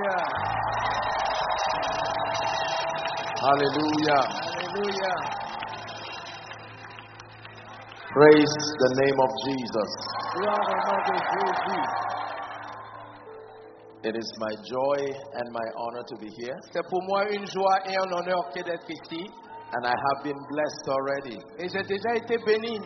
Hallelujah. Alléluia. Praise the name of Jesus. Gloire au nom de Jésus. It is my joy and my honor to be here. C'est pour moi une joie et un honneur que d'être ici. And I have been blessed already. Et j'ai déjà été béni.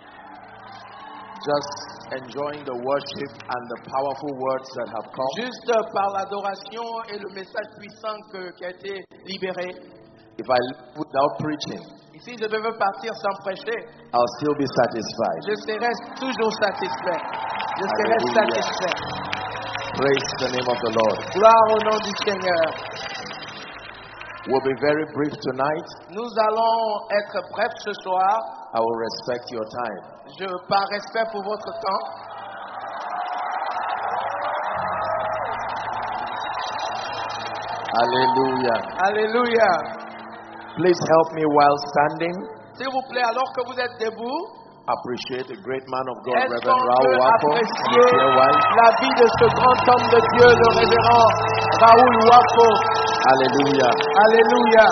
Just enjoying the worship and the powerful words that have come. Juste par l'adoration et le message puissant qui a été libéré. If I leave without preaching, Ici, je devais partir sans prêcher. I'll still be satisfied. Je serai toujours satisfait. Je serai Alléluia. satisfait. Praise the name of the Lord. Gloire au nom du Seigneur. We'll be very brief tonight. Nous allons être brefs ce soir. I will respect your time. Par respect pour votre temps. Hallelujah. Alléluia. Please help me while standing. S'il vous plaît, alors que vous êtes debout, Appreciate the great man of God, est-ce Reverend qu'on Raoul peut Wako, and apprécier his dear wife. la vie de ce grand homme de Dieu, le révérend Raoul Wako? Hallelujah. Alléluia.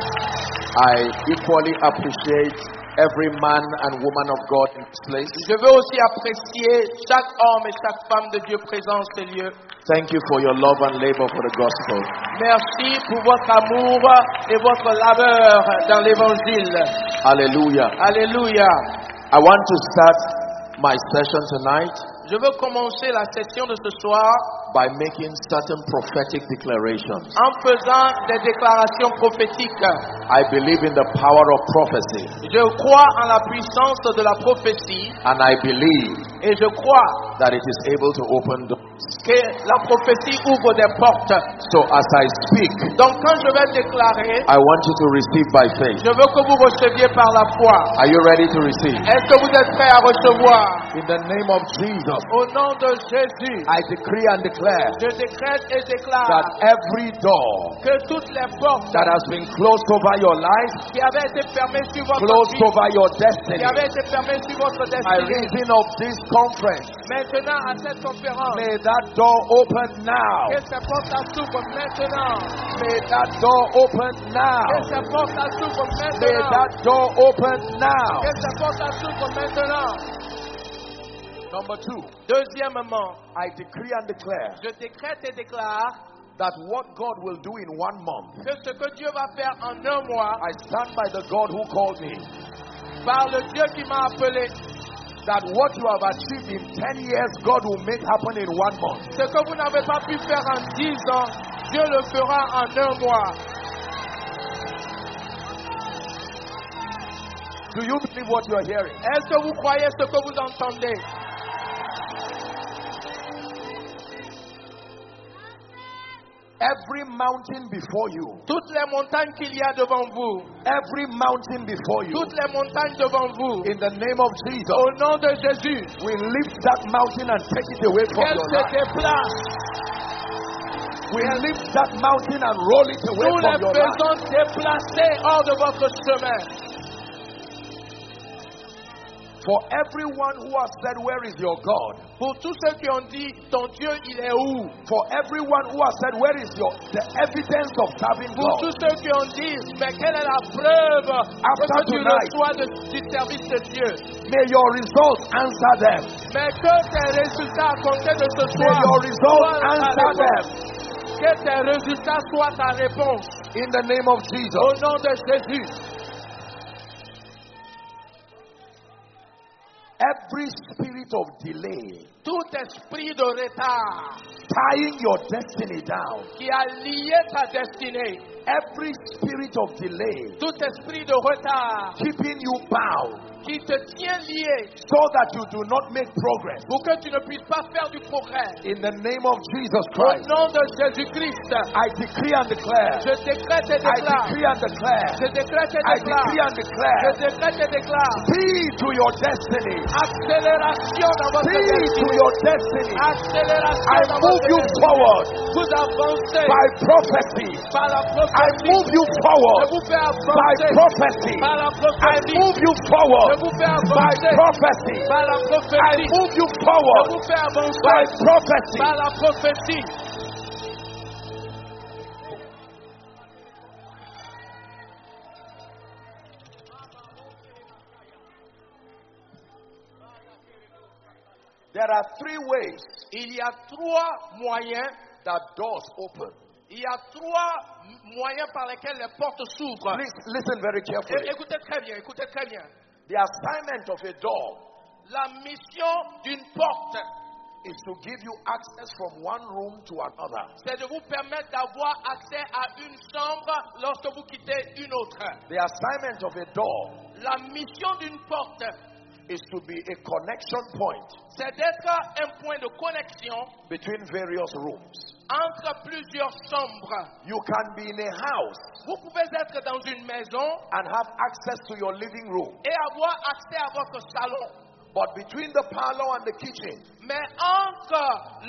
I equally appreciate every man and woman of God in this place. Je veux aussi apprécier chaque homme et chaque femme de Dieu présent en ces lieux. Thank you for your love and labor for the gospel. Merci pour votre amour et votre labeur dans l'évangile. Hallelujah. Alléluia. I want to start my session tonight Je veux commencer la session de ce soir by making certain prophetic declarations. en faisant des déclarations prophétiques. I believe in the power of prophecy, Je crois en la puissance de la prophétie and I believe et je crois that it is able to open doors. que la prophétie ouvre des portes. So as I speak, Donc quand je vais déclarer, I want you to receive by faith. je veux que vous receviez par la foi. Are you ready to receive? Est-ce que vous êtes prêts à recevoir? In the name of Jesus, Au nom de Jésus, I decree and declare je décrète et déclare that every door que toutes les portes that has been closed over your life, qui avaient été fermées sur votre closed vie, over your qui destiny, avaient été fermées sur votre by destinée, reason of this conference, maintenant à cette conférence, may that door open now. que ces portes s'ouvrent maintenant. May that door open Que now. ces portes s'ouvrent May maintenant. that door open now. Que ces portes s'ouvrent maintenant. Number 2, Deuxièmement, I decree and declare je décrète et déclare that what God will do in 1 month, que ce que Dieu va faire en un mois, I stand by the God who called me, par le Dieu qui m'a appelé, that what you have achieved in 10 years, God will make happen in 1 month. ce que vous n'avez pas pu faire en 10 ans, Dieu le fera en un mois. Do you believe what you are hearing? Est-ce que vous croyez ce que vous entendez? Every mountain before you, Toutes les montagnes qu'il y a devant vous, every mountain before you, toutes les montagnes devant vous, in the name of Jesus, au nom de Jésus, we lift that mountain and take it away from qu'elles your se life. déplacent. We lift that mountain and roll it away Nous les from your life. faisons déplacer hors de votre chemin. For everyone who has said, where is your God? Pour tous ceux qui ont dit, ton Dieu, il est où? For everyone who has said, where is the evidence of serving Pour God? tous ceux qui ont dit, mais quelle est la preuve que tu tonight, reçois du service de Dieu? May your results answer them. Mais que tes résultats à compter de ce May soir your results soient ta answer them. réponse. Que tes résultats soient ta réponse. In the name of Au Jesus. nom de Jésus. Every spirit of delay, Tout esprit de retard tying your destiny down, qui a lié ta destinée, every spirit of delay, tout esprit de retard keeping you bound, qui te tient lié so that you do not make progress. pour que tu ne puisses pas faire du progrès. In the name of Jesus Au Christ, nom de Jésus-Christ, I decree and declare, je décrète et I déclare, decree and declare, je décrète et I decree déclare, and declare, je décrète et déclare, speed to your destiny, accélération dans votre speed to destinée, your destiny. accélération I dans move votre you destinée. forward Vous avancez by prophecy. par la I prophétie, move you je forward vous fais by avancer prophecy. par la I prophétie, move you je forward vous fais by avancer prophecy. par la I prophétie, move you je forward vous fais by avancer prophecy. par la prophétie. There are three ways Il y a trois moyens. that doors open. Il y a trois moyens par lesquels les portes s'ouvrent. Please listen very carefully. Écoutez très bien, écoutez très bien. The assignment of a door La mission d'une porte, is to give you access from one room to another. c'est de vous permettre d'avoir accès à une chambre lorsque vous quittez une autre. The assignment of a door La mission d'une porte, is to be a connection point c'est d'être un point de connexion between various rooms. entre plusieurs chambres. You can be in a house Vous pouvez être dans une maison and have access to your living room, et avoir accès à votre salon. but between the parlor and the kitchen, Mais entre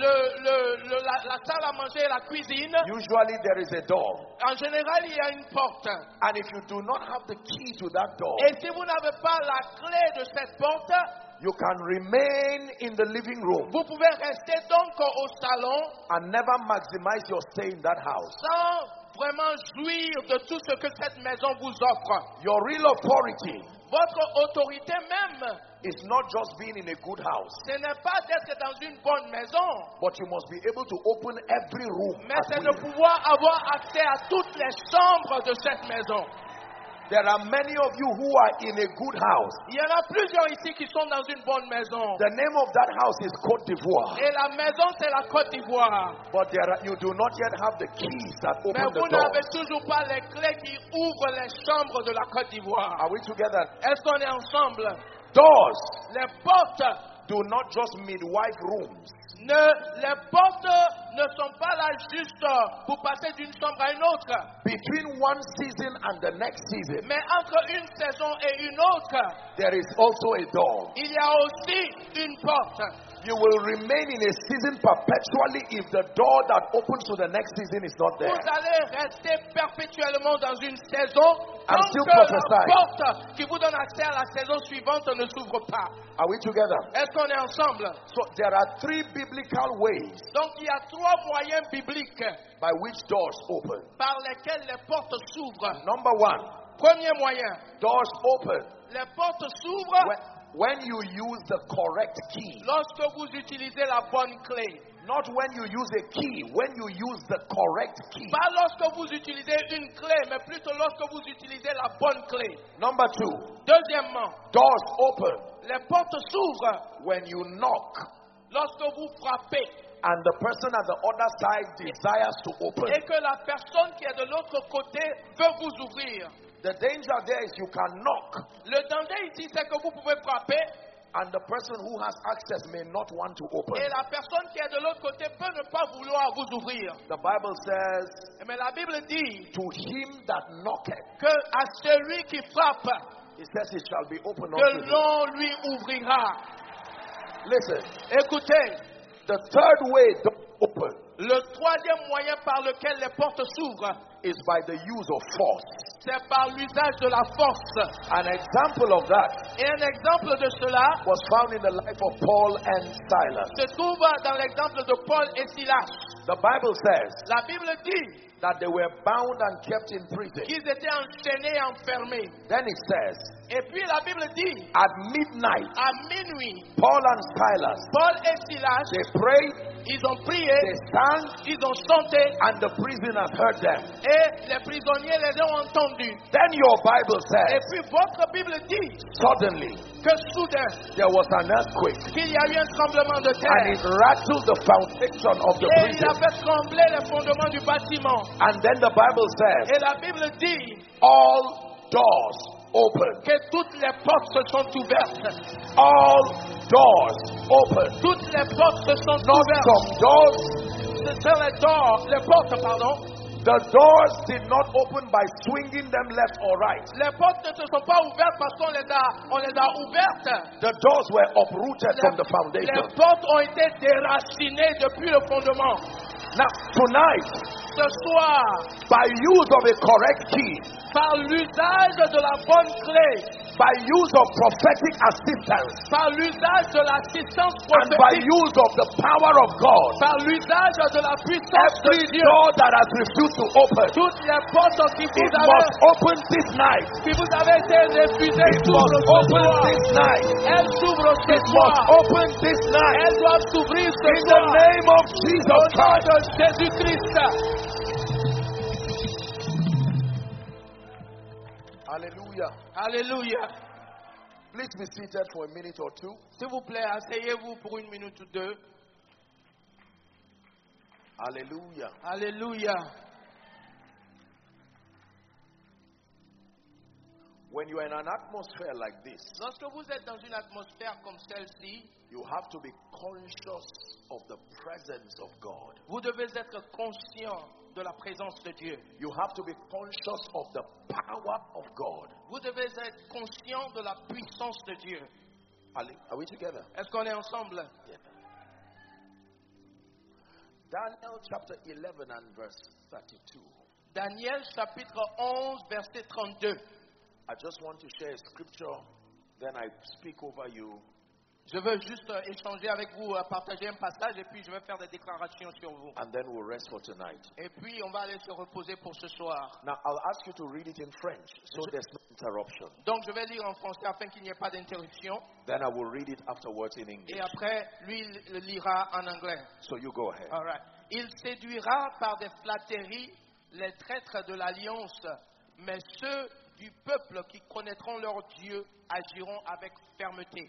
la salle à manger et la cuisine, usually there is a door. en général, il y a une porte. And if you do not have the key to that door, Et si vous n'avez pas la clé de cette porte, you can remain in the living room vous pouvez rester donc au salon and never maximize your stay in that house. sans vraiment jouir de tout ce que cette maison vous offre. Your real authority Votre autorité même, is not just being in a good house, ce n'est pas d'être dans une bonne maison, but you must be able to open every room. mais at c'est de will. pouvoir avoir accès à toutes les chambres de cette maison. There are many of you who are in a good house. Il y en a plusieurs ici qui sont dans une bonne maison. The name of that house is Côte d'Ivoire. Et la maison, c'est la Côte d'Ivoire. But you do not yet have the keys that Mais open vous the door. n'avez toujours pas les clés qui ouvrent les chambres de la Côte d'Ivoire. Are we together? Est-ce qu'on est ensemble? Doors Les portes, do not just midwife rooms. les portes ne sont pas là juste pour passer d'une chambre à une autre. Between one season and the next season, Mais entre une saison et une autre, there is also a door. il y a aussi une porte. You will remain in a season perpetually if the door that opens to the next season is not there. Vous allez rester perpétuellement dans une saison I'm tant still que la prophesying. porte qui vous donne accès à la saison suivante ne s'ouvre pas. Are we together? Est-ce qu'on est ensemble? So there are three biblical ways Donc il y a trois moyens bibliques by which doors open. par lesquels les portes s'ouvrent. Number one, Premier moyen, doors open les portes s'ouvrent when you use the correct key. lorsque vous utilisez la bonne clé. Not when you use a key, when you use the correct key. Pas lorsque vous utilisez une clé, mais plutôt lorsque vous utilisez la bonne clé. Number two, Deuxièmement, doors open les portes s'ouvrent when you knock lorsque vous frappez and the person at the other side desires to open. et que la personne qui est de l'autre côté veut vous ouvrir. The danger there is you can knock Le danger ici, c'est que vous pouvez frapper and the person who has access may not want to open. et la personne qui est de l'autre côté peut ne pas vouloir vous ouvrir. The Bible says, Mais la Bible dit to him that knocketh, que à celui qui frappe, it says it shall be open que unto him. l'on lui ouvrira. Listen, Écoutez, the third way to open le troisième moyen par lequel les portes s'ouvrent, is by the use of force. c'est par l'usage de la force. An example of that Et un exemple de cela was found in the life of Paul and Silas. se trouve dans l'exemple de Paul et Silas. The Bible says La Bible dit that they were bound and kept in prison. qu'ils étaient enchaînés et enfermés. Then it says, Et puis la Bible dit, at midnight, à minuit, Paul and Silas, Paul et Silas, they prayed, ils ont prié, they sang, ils ont chanté, and the prisoners heard them. et les prisonniers les ont entendus. Then your Bible Et says, puis votre Bible dit suddenly que soudain, there was an earthquake, qu'il y a eu un tremblement de and terre. it rattled the foundation of the Et il a prison. fait trembler les fondements du bâtiment. And then the Bible says, Et la Bible dit all doors open. que toutes les portes se sont ouvertes. All doors open. Toutes les portes se sont Not ouvertes. some doors. C'est les portes, pardon. The doors did not open by swinging them left or right. Les portes ne se sont pas ouvertes parce qu'on les a ouvertes. The doors were uprooted from the foundation. Les portes ont été déracinées depuis le fondement. Now, tonight, Ce soir, by use of a correct key, par l'usage de la bonne clé, by use of prophetic assistance par l'usage de l'assistance and by prophétique, use of the power of God, par l'usage de la puissance de every Dieu, door that has refused to open, toutes les portes qui it vous must avez, open this night. qui vous avez été refusées, It s'ouvrent must ce open soir. this night. Elles s'ouvrent ce It must soir. open this night. Elles doivent s'ouvrir ce In the soir. name of Au Jesus nom Christ. de Jésus-Christ. Hallelujah. Alléluia. Please be seated for a minute or two. S'il vous plaît, asseyez-vous pour une minute ou deux. Hallelujah. Alléluia. When you are in an atmosphere like this, Lorsque vous êtes dans une atmosphère comme celle-ci, you have to be conscious of the presence of God. vous devez être conscient de la présence de Dieu. You have to be conscious of the power of God. Vous devez être conscient de la puissance de Dieu. Are we together? Est-ce qu'on est ensemble? Yeah. Daniel chapter 11 and verse 32. Daniel chapitre 11 verset 32. I just want to share a scripture, then I speak over you. Je veux juste échanger avec vous, partager un passage et puis je vais faire des déclarations sur vous. And then we'll rest for tonight. Et puis on va aller se reposer pour ce soir. Now I'll ask you to read it in French, so there's no interruption. Donc je vais lire en français afin qu'il n'y ait pas d'interruption. Then I will read it afterwards in English. Et après, lui le lira en anglais. So you go ahead. All right. Il séduira par des flatteries les traîtres de l'alliance, mais ceux du peuple qui connaîtront leur Dieu agiront avec fermeté.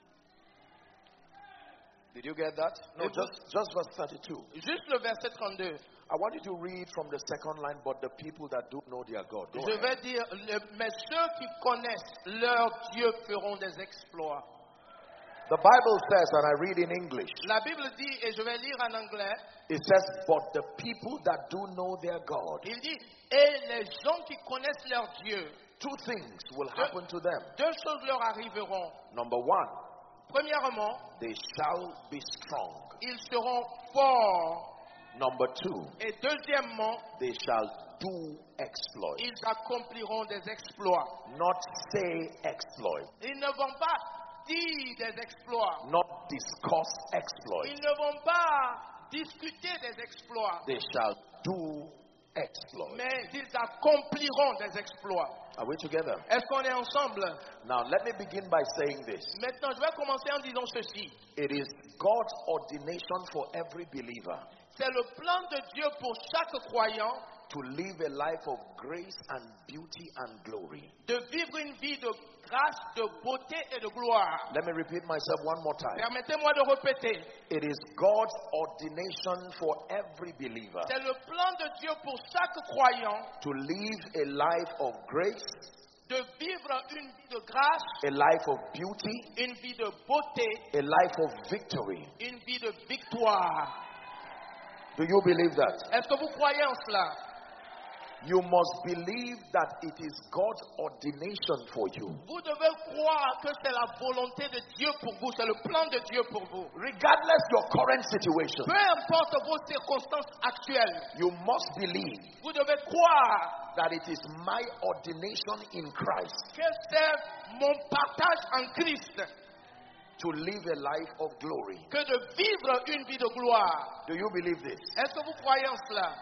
Did you get that? No, just verse 32. Juste le verset 32. I want you to read from the second line, but the people that do know their God. Go Je ahead. vais dire, mais ceux qui connaissent leur Dieu feront des exploits. The Bible says, and I read in English, La Bible dit, et je vais lire en anglais, it says, but the people that do know their God, il dit, et les gens qui connaissent leur Dieu, two things will happen to them. deux choses leur arriveront. Number one, Premièrement, they shall be strong. ils seront forts. Number two, Et deuxièmement, they shall do exploit. ils accompliront des exploits. Not say exploit. Ils ne vont pas dire des exploits. Not discuss exploit. Ils ne vont pas discuter des exploits. They shall do exploit. Mais ils accompliront des exploits. Are we together? Est-ce qu'on est ensemble? Now let me begin by saying this. Maintenant, je vais commencer en disant ceci. It is God's ordination for every believer C'est le plan de Dieu pour chaque croyant to live a life of grace and beauty and glory. de vivre une vie de grâce, de beauté et de gloire. Let me repeat myself one more time. Permettez-moi de répéter. It is God's ordination for every believer C'est le plan de Dieu pour chaque croyant to live a life of grace, de vivre une vie de grâce, a life of beauty, une vie de beauté, a life of victory. une vie de victoire. Do you believe that? Est-ce que vous croyez en cela? You must believe that it is God's ordination for you. Vous devez croire que c'est la volonté de Dieu pour vous, c'est le plan de Dieu pour vous. Regardless your current situation, Peu importe vos circonstances actuelles, you must believe vous devez croire that it is my ordination in Christ que c'est mon partage en Christ to live a life of glory. que de vivre une vie de gloire. Do you believe this? Est-ce que vous croyez en cela?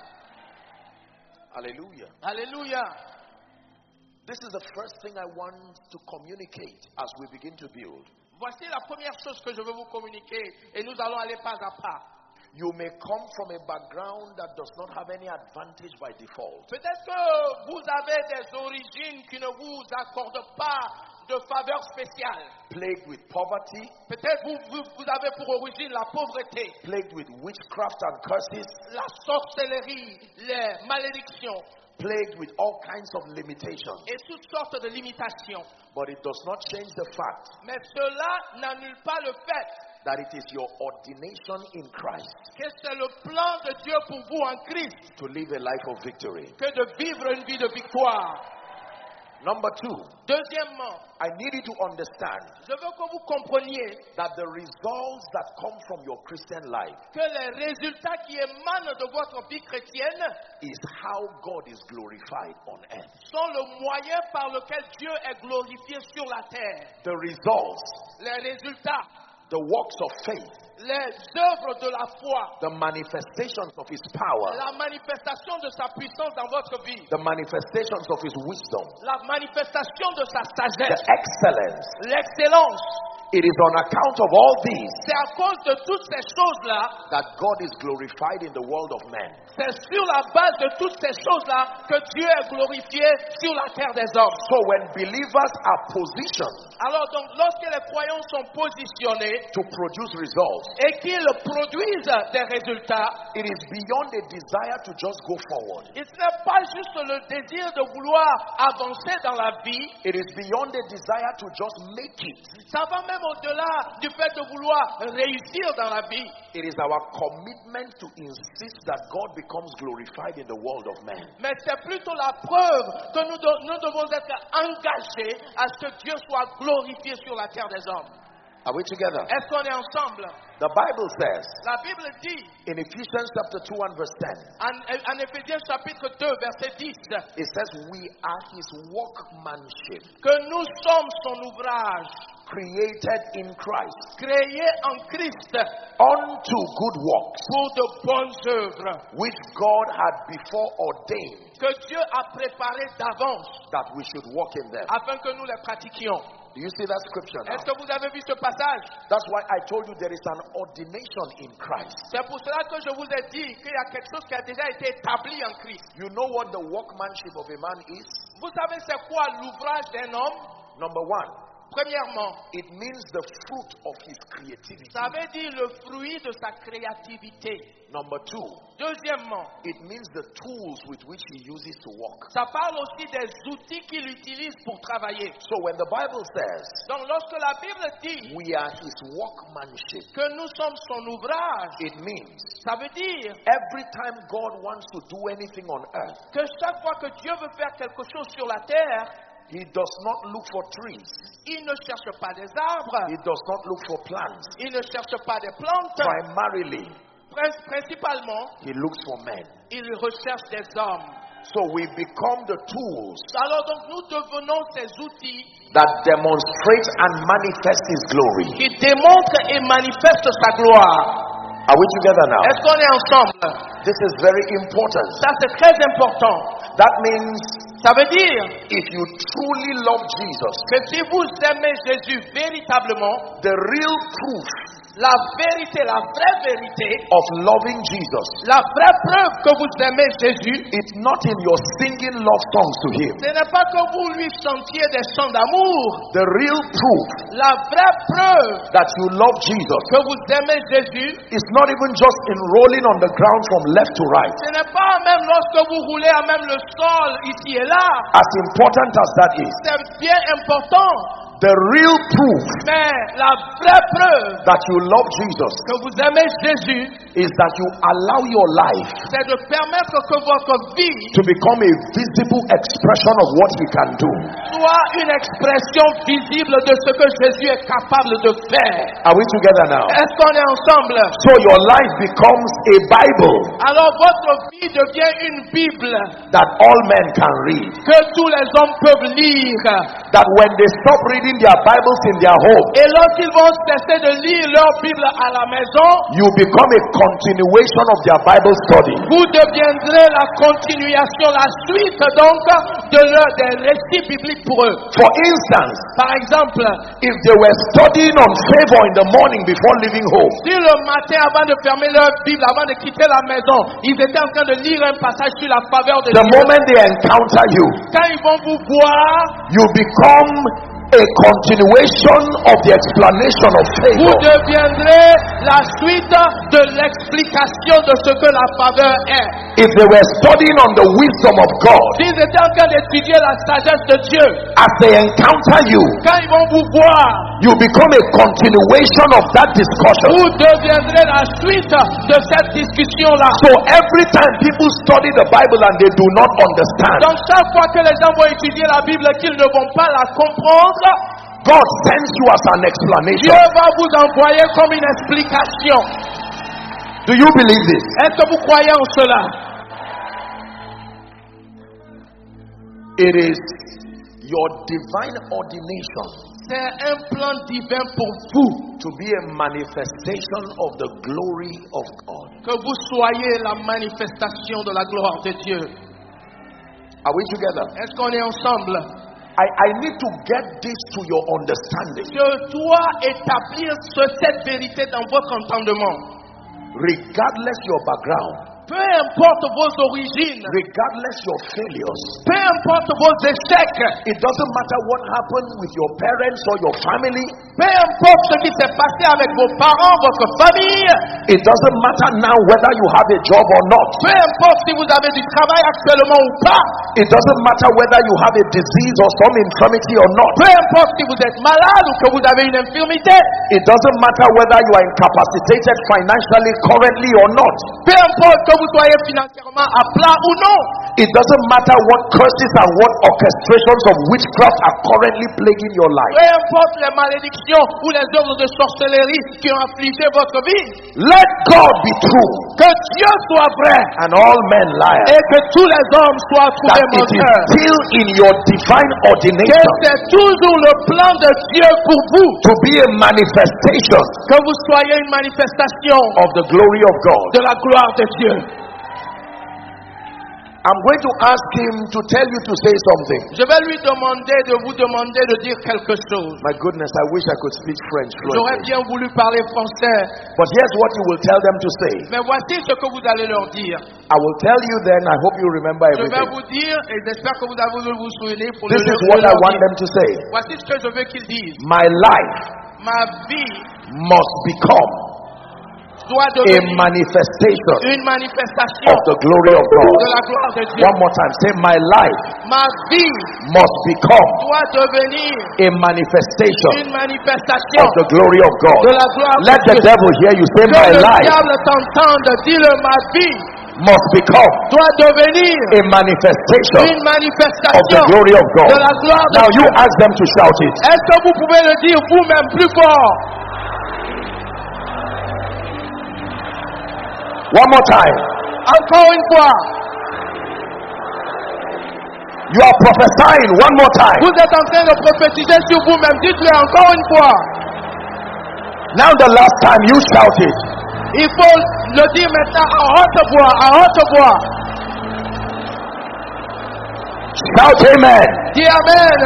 Hallelujah. Alléluia. This is the first thing I want to communicate as we begin to build. Voici la première chose que je veux vous communiquer et nous allons aller pas à pas. You may come from a background that does not have any advantage by default. Peut-être que vous avez des origines qui ne vous accordent pas de faveur spéciale. Plagued with poverty, Peut-être vous avez pour origine la pauvreté, plagued with witchcraft and curses, la sorcellerie, les malédictions plagued with all kinds of limitations. et toutes sortes de limitations. But it does not change the fact Mais cela n'annule pas le fait that it is your ordination in Christ que c'est le plan de Dieu pour vous en Christ to live a life of victory. que de vivre une vie de victoire. Number two, Deuxièmement, I need you to understand je veux que vous compreniez that the results that come from your Christian life que les résultats qui émanent de votre vie chrétienne is how God is glorified on earth. sont le moyen par lequel Dieu est glorifié sur la terre. The results, Les résultats, the works of faith, les œuvres de la foi, the manifestations of His power, la manifestation de sa puissance dans votre vie, the manifestations of His wisdom, la manifestation de sa the sagesse, excellence. l'excellence. It is on account of all these C'est à cause de toutes ces choses-là, that God is glorified in the world of men. c'est sur la base de toutes ces choses-là que Dieu est glorifié sur la terre des hommes. So when believers are positioned Alors donc, lorsque les croyants sont positionnés to produce results, et qu'ils produisent des résultats, it is beyond a desire to just go forward. ce n'est pas juste le désir de vouloir avancer dans la vie, It is beyond a desire to just make it. ça va même au-delà du fait de vouloir réussir dans la vie. It is our commitment to insist that God becomes glorified in the world of men. Mais c'est plutôt la preuve que nous devons être engagés à ce que Dieu soit glorifié sur la terre des hommes. Are we together? Est-ce qu'on est ensemble? The Bible says La Bible dit in Ephesians chapter 2 and verse 10, en Éphésiens chapitre 2 verset 10 it says we are His workmanship, que nous sommes son ouvrage, created in Christ créé en Christ unto good works, pour de bonnes œuvres which God had before ordained que Dieu a préparées d'avance that we should walk in them. afin que nous les pratiquions. Do you see that scripture now? Est-ce que vous avez vu ce passage? That's why I told you there is an ordination in Christ. C'est pour cela que je vous ai dit qu'il y a quelque chose qui a déjà été établi en Christ. You know what the workmanship of a man is? Vous savez c'est quoi l'ouvrage d'un homme? Number one, Premièrement, it means the fruit of his creativity. ça veut dire le fruit de sa créativité. Number two, Deuxièmement, it means the tools with which he uses to work. ça parle aussi des outils qu'il utilise pour travailler. So when the Bible says Donc lorsque la Bible dit we are his workmanship, que nous sommes son ouvrage, it means ça veut dire every time God wants to do anything on earth, que chaque fois que Dieu veut faire quelque chose sur la terre, he does not look for trees. il ne cherche pas des arbres, He does not look for plants. il ne cherche pas des plantes. Primarily, Principalement, he looks for men. il recherche des hommes. So we become the tools Alors donc nous devenons ces outils that demonstrate and manifest his glory. qui démontrent et manifestent sa gloire. Are we together now? Est-ce qu'on est ensemble? This is very important. Ça c'est très important. That means Ça veut dire if you truly love Jesus, que si vous aimez Jésus véritablement, the real proof la vérité, la vraie vérité, of loving Jesus, la vraie preuve que vous aimez Jésus, it's not in your singing love songs to him. ce n'est pas que vous lui chantiez des chants d'amour. The real proof La vraie preuve that you love Jesus que vous aimez Jésus, is not even just in rolling on the ground from left to right. ce n'est pas même lorsque vous roulez à même le sol ici et là. As important as that is, C'est bien important. the real proof Mais la vraie preuve that you love Jesus que vous aimez Jésus, is that you allow your life c'est de permettre que votre vie to become a visible expression of what he can do. soit une expression visible de ce que Jésus est capable de faire. Are we together now? Est-ce qu'on est ensemble? So your life becomes a Bible Alors votre vie devient une Bible that all men can read. que tous les hommes peuvent lire. That when they stop reading their Bibles in their home, Et lorsqu'ils vont cesser de lire leur Bible à la maison, you become a continuation of their Bible study. vous deviendrez la continuation, la suite donc des récits bibliques pour eux. For instance, Par exemple, if they were studying on favor in the morning before leaving home, si le matin avant de fermer leur Bible, avant de quitter la maison, ils étaient en train de lire un passage sur la faveur de the Dieu, moment they encounter you, quand ils vont vous voir, you become a continuation of the explanation of Vous favor. deviendrez la suite de l'explication de ce que la faveur est. If they were studying on the wisdom of God, S'ils étaient en train d'étudier la sagesse de Dieu, as they encounter you, quand ils vont vous voir, you become a continuation of that discussion. vous deviendrez la suite de cette discussion-là. So every time people study the Bible and they do not understand, Donc chaque fois que les gens vont étudier la Bible et qu'ils ne vont pas la comprendre, God sends you as an Dieu explanation. va vous envoyer comme une explication. Do you believe this? Est-ce que vous croyez en cela? It is your divine ordination C'est un plan divin pour vous, to be a manifestation of the glory of God. que vous soyez la manifestation de la gloire de Dieu. Are we together? Est-ce qu'on est ensemble? I need to get this to your understanding. Je dois établir cette vérité dans votre entendement. Regardless your background, Peu importe vos origines, regardless your failures, peu importe vos échecs, it doesn't matter what happened with your parents or your family, peu importe ce qui s'est passé avec vos parents, votre famille, it doesn't matter now whether you have a job or not, peu importe si vous avez du travail actuellement ou pas, it doesn't matter whether you have a disease or some infirmity or not, peu importe si vous êtes malade ou que vous avez une infirmité, it doesn't matter whether you are incapacitated financially currently or not, peu importe que vous soyez financièrement à plat ou non, it doesn't matter what curses and what orchestrations of witchcraft are currently plaguing your life. peu importe les malédictions ou les œuvres de sorcellerie qui ont affligé votre vie, Let God be true que Dieu soit vrai and all men liars. et que tous les hommes soient That trouvés it is menteurs. still in your divine Que ordination c'est toujours le plan de Dieu pour vous, to be a manifestation que vous soyez une manifestation of the glory of God. de la gloire de Dieu. I'm going to ask him to tell you to say something. Je vais lui demander de vous demander de dire quelque chose. My goodness, I wish I could speak French J'aurais fluently. bien voulu parler français, But here's what you will tell them to say. mais voici ce que vous allez leur dire. I will tell you then, I hope you remember Je vais everything. vous dire, et j'espère que vous allez vous souvenir pour This le is what I leur want dire. them to say. Voici ce que je veux qu'ils disent. My life Ma vie must become doit a devenir manifestation une manifestation of the glory of de God. la gloire de Dieu. One more time. Say, my life Ma vie must become doit devenir a manifestation une manifestation of the glory of God. de la gloire Let de the Dieu. devil hear you. Say, Que my le life diable t'entende, dis-le, ma vie must become doit devenir a manifestation une of the manifestation glory of God. de la gloire de Now you Dieu. ask them to shout it. Est-ce que vous pouvez le dire vous-même plus fort? One more time. Encore une fois. You are prophesying. One more time. Vous êtes en train de prophétiser sur vous-même. Dites-le encore une fois. Now the last time you shout it. Il faut le dire maintenant à haute voix, à haute voix. Shout amen. Dis Amen.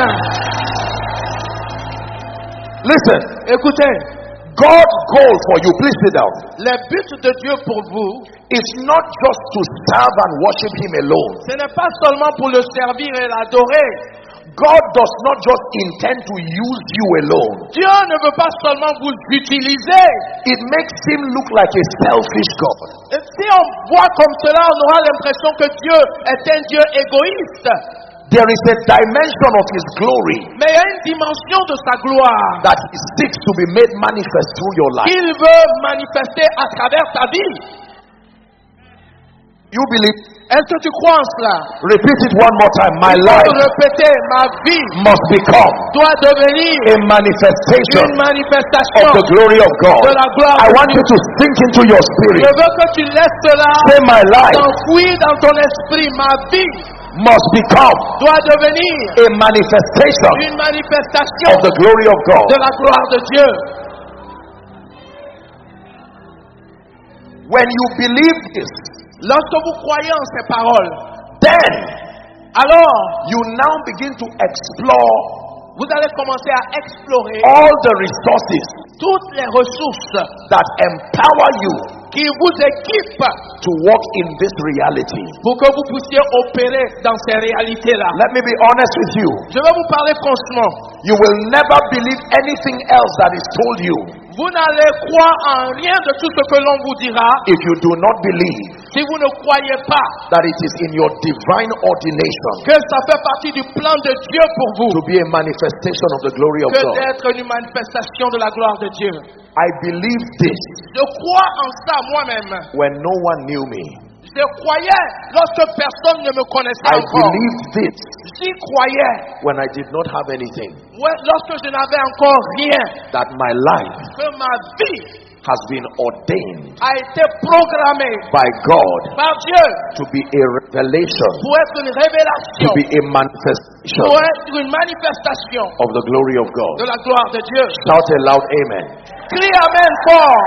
Listen. Écoutez, God's goal for you, please sit down, le but de Dieu pour vous, is not just to serve and worship Him alone. ce n'est pas seulement pour le servir et l'adorer. God does not just intend to use you alone. Dieu ne veut pas seulement vous utiliser. It makes Him look like a selfish God. Et si on voit comme cela, on aura l'impression que Dieu est un Dieu égoïste. There is a dimension of His glory Mais il y a une dimension de sa gloire that He seeks to be made manifest through your life. qu'il veut manifester à travers ta vie. You believe? Est-ce que tu crois en cela? Repeat it one more time. My Il faut life répéter, ma vie must become doit devenir a manifestation une manifestation of the glory of God. de la gloire I de want Dieu. you to sink into your Je spirit. veux que tu laisses cela Say, my life s'enfouir dans ton esprit. Ma vie must become doit devenir a manifestation une manifestation of the glory of God. de la gloire de Dieu. When you believe this, Lorsque vous croyez en ces paroles, then alors you now begin to explore vous allez commencer à explorer all the resources toutes les ressources that empower you qui vous équipe to walk in this reality. pour que vous puissiez opérer dans ces réalités-là. Let me be honest with you. Je vais vous parler franchement. You will never believe anything else that is told you Vous n'allez croire en rien de tout ce que l'on vous dira if you do not believe si vous ne croyez pas that it is in your divine ordination que ça fait partie du plan de Dieu pour vous, to be a manifestation of the glory of que God. d'être une manifestation de la gloire de Dieu. I believe this Je crois en ça moi-même. when no one knew me. Je croyais lorsque personne ne me connaissait I encore. believed this J'y croyais when I did not have anything. lorsque je n'avais encore rien. That my life Que ma vie has been ordained a été programmée by God par Dieu to be a revelation, pour être une to révélation, be a manifestation pour être une manifestation of the glory of de God. la gloire de Dieu. Shout a loud amen. Crie Amen fort.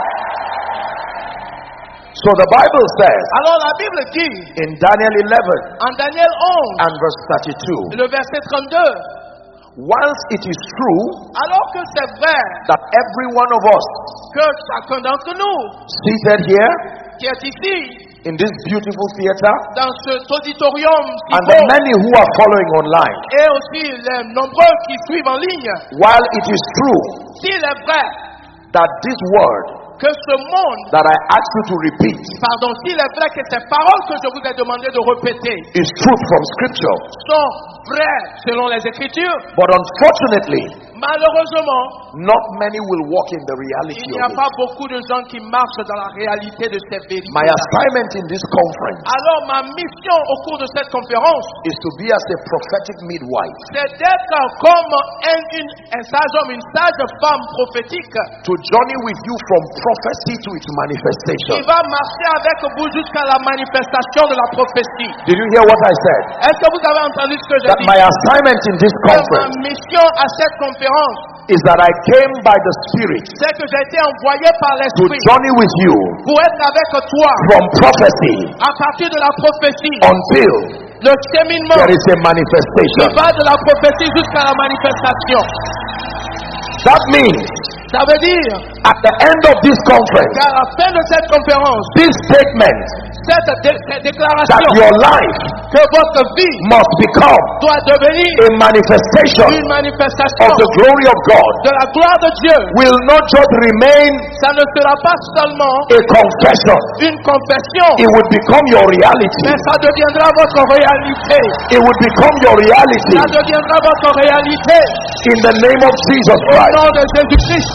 So the Bible says Alors la Bible dit in Daniel 11 en Daniel 11, and verse 32, le verset 32, once it is true alors que c'est vrai that every one of us que chacun d'entre nous seated here qui est ici, in this beautiful theater dans cet auditorium si and the beau, many who are following online, et aussi les nombreux qui suivent en ligne, while it is true s'il est vrai that this word que ce monde, that I ask you to repeat pardon, s'il est vrai que ces paroles que je vous ai demandé de répéter is truth from scripture, sont vraies selon les Écritures, but unfortunately malheureusement, not many will walk in the reality il n'y a of pas it. beaucoup de gens qui marchent dans la réalité de ces vérités. My assignment in this conference Alors ma mission au cours de cette conférence, is to be as a prophetic midwife, c'est d'être comme un sage homme, une sage femme prophétique to journey with you from prophecy to its qui manifestation. va marcher avec vous jusqu'à la manifestation de la prophétie. Did you hear what I said? Est-ce que vous avez entendu ce que j'ai That dit? my assignment in this Ma conference mission à cette conférence, is that I came by the Spirit c'est que j'ai été envoyé par to l'Esprit journey with you pour être avec toi from prophecy à partir de la prophétie, until le cheminement there is a qui manifestation. va de la prophétie jusqu'à la manifestation. That means Ça veut dire at the end of this conference, qu'à la fin de cette conférence, this statement cette that déclaration your life que votre vie must become doit devenir a manifestation une manifestation of the glory of God de la gloire de Dieu, will not just remain ça ne sera pas seulement a confession, une confession, it would become your reality. mais ça deviendra votre réalité. It would become your reality Ça deviendra votre réalité in the name of Jesus au Christ. nom de Jésus-Christ.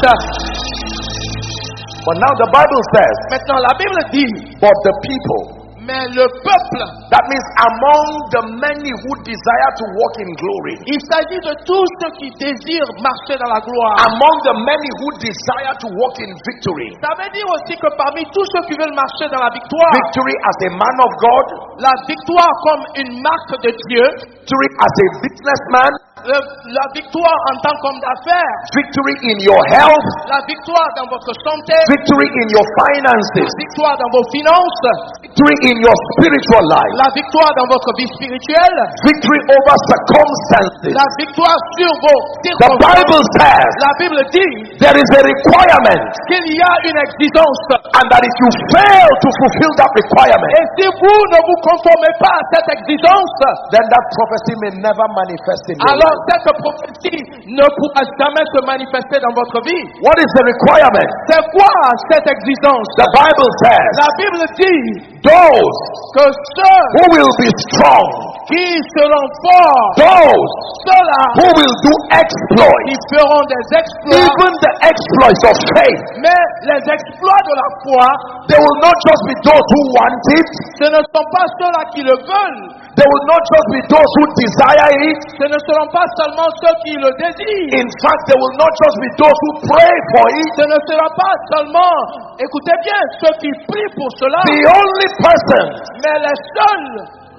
But now the Bible says, Maintenant, la Bible dit, but the people, mais le peuple, that means among the many who desire to walk in glory, il s'agit de tous ceux qui désirent marcher dans la gloire. among the many who desire to walk in victory, Ça veut dire aussi que parmi tous ceux qui veulent marcher dans la victoire, victory as a man of God, la victoire comme une marque de Dieu, victory as a businessman, la victoire en tant qu'homme d'affaires, victory in your health, la victoire dans votre santé, victory in your finances, la victoire dans vos finances, victory in your spiritual life, la victoire dans votre vie spirituelle, victory over circumstances. la victoire sur vos The circonstances. Bible says La Bible dit there is a requirement, qu'il y a une exigence. and that if you fail to fulfill that requirement, Et si vous ne vous conformez pas à cette exigence, then that prophecy may never manifest in your alors life. cette prophétie ne pourra jamais se manifester dans votre vie. What is the requirement? C'est quoi cette exigence? The Bible says La Bible dit those que ceux who will be strong, qui seront forts, those ceux-là who will do qui exploits, feront des exploits, even the exploits of faith, mais les exploits de la foi, they will not just be those who want it, ce ne sont pas ceux-là qui le veulent, they will not just be those who desire it. ce ne seront pas seulement ceux qui le désirent, In fact, they will not just be those who pray for it. ce ne sera pas seulement, écoutez bien, ceux qui prient pour cela, The only person mais les seuls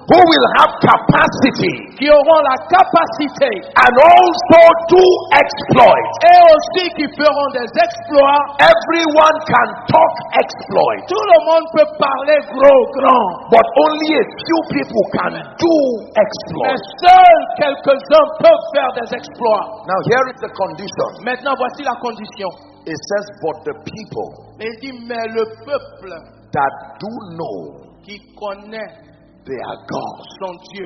who will have capacity qui auront la capacité and also do exploits. et aussi qui feront des exploits. Everyone can talk exploits, Tout le monde peut parler gros, grand, but only a few people can do mais exploits. seuls quelques-uns peuvent faire des exploits. Now here is the condition. Maintenant, voici la condition. It says, but the people Il dit, mais le peuple that do know qui connaît their God. son Dieu,